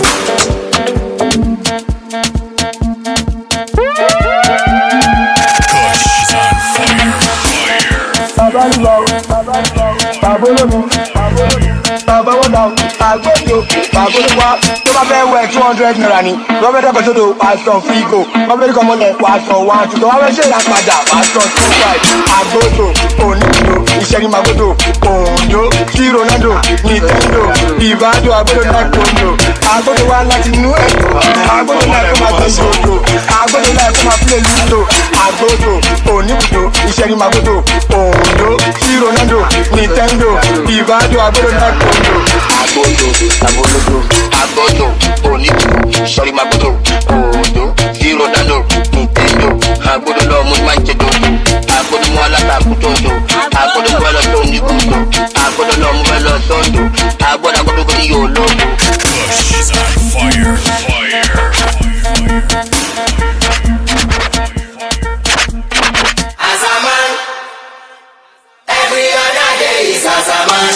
Bàbá ń lọ, bàbá olómi, bàbá wọ́n dà, àgbẹ̀jọ, bàbá olúwa, tó bá fẹ́ wẹ̀ two hundred naira ni, wọ́n fẹ́ dẹ́kọ̀ sódò, wàá san fígò, wọ́n fẹ́ dẹ́kọ̀ mọ́lẹ̀, wàá san one two, wọ́n fẹ́ ṣe ìràpadà, wàá san two five, àgbòdò, onídò, ìṣẹ́ni màgbòdò, òǹdó, tí Ronaldo, Nintendo, ìbádò, àgbòdò náà kòndò, àgbòdò wa láti inú ẹ̀kọ́, àgbòdò náà kó máa tẹ̀sí odò, àgbòdò náà kó máa play ludo, àgbòdò, onídò, ìṣẹ́ni màgbòdò, òǹdó, tí Ronaldo, Nintendo, ìbádò, àgbòdò náà kòndò. Àgbòdò, àgbòdò, àgbòdò, onídò, ìṣẹ́ni màgbòdò, òǹdó, tí Ronaldo, Nintendo, àgbòdò lọ́ọ́ mú máa ń jẹ dòdò, àgbòdò mú alátakùn tó dò, àgbòdò mú ẹlọ́ tó ní kùdò, àgbòdò lọ́ọ́ mú ẹlọ́ tó dò, àgbòdò àgbòdò kò ní yóò lóko. Push is on fire, fire, fire. As a man, every other day is as a man.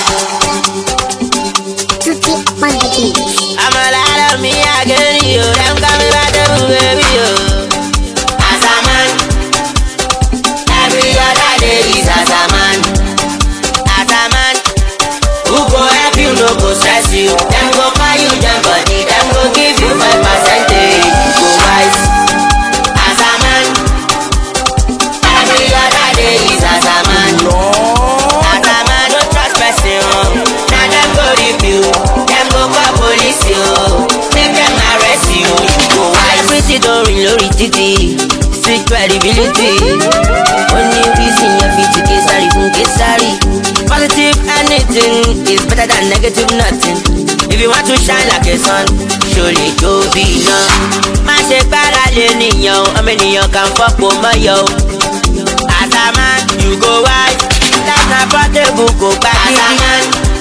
I'm a lot of me, I get you. Them coming back to baby, yo. As a man, every other day is as a man. As a man, who go help you, no go stress you. Them go buy you them body, them go give you five percentage. Go wise. As a man, every other day is as a man. as a man, Don't trust person. Now them go rip you, them go call police you. Make them arrest you. Go wise. pretty don't real lórí títì, street credibility. Only reason your feet to Kesari from Kesari. Positive anything is better than negative nothing. If you want to shine like a sun, surely go be enough. Má ṣe gbára lé nìyàn, ọmọ ènìyàn kan fọ́pọ̀ mọ́ yọ. As a man, you go wide. That's not portable, go back. As a man,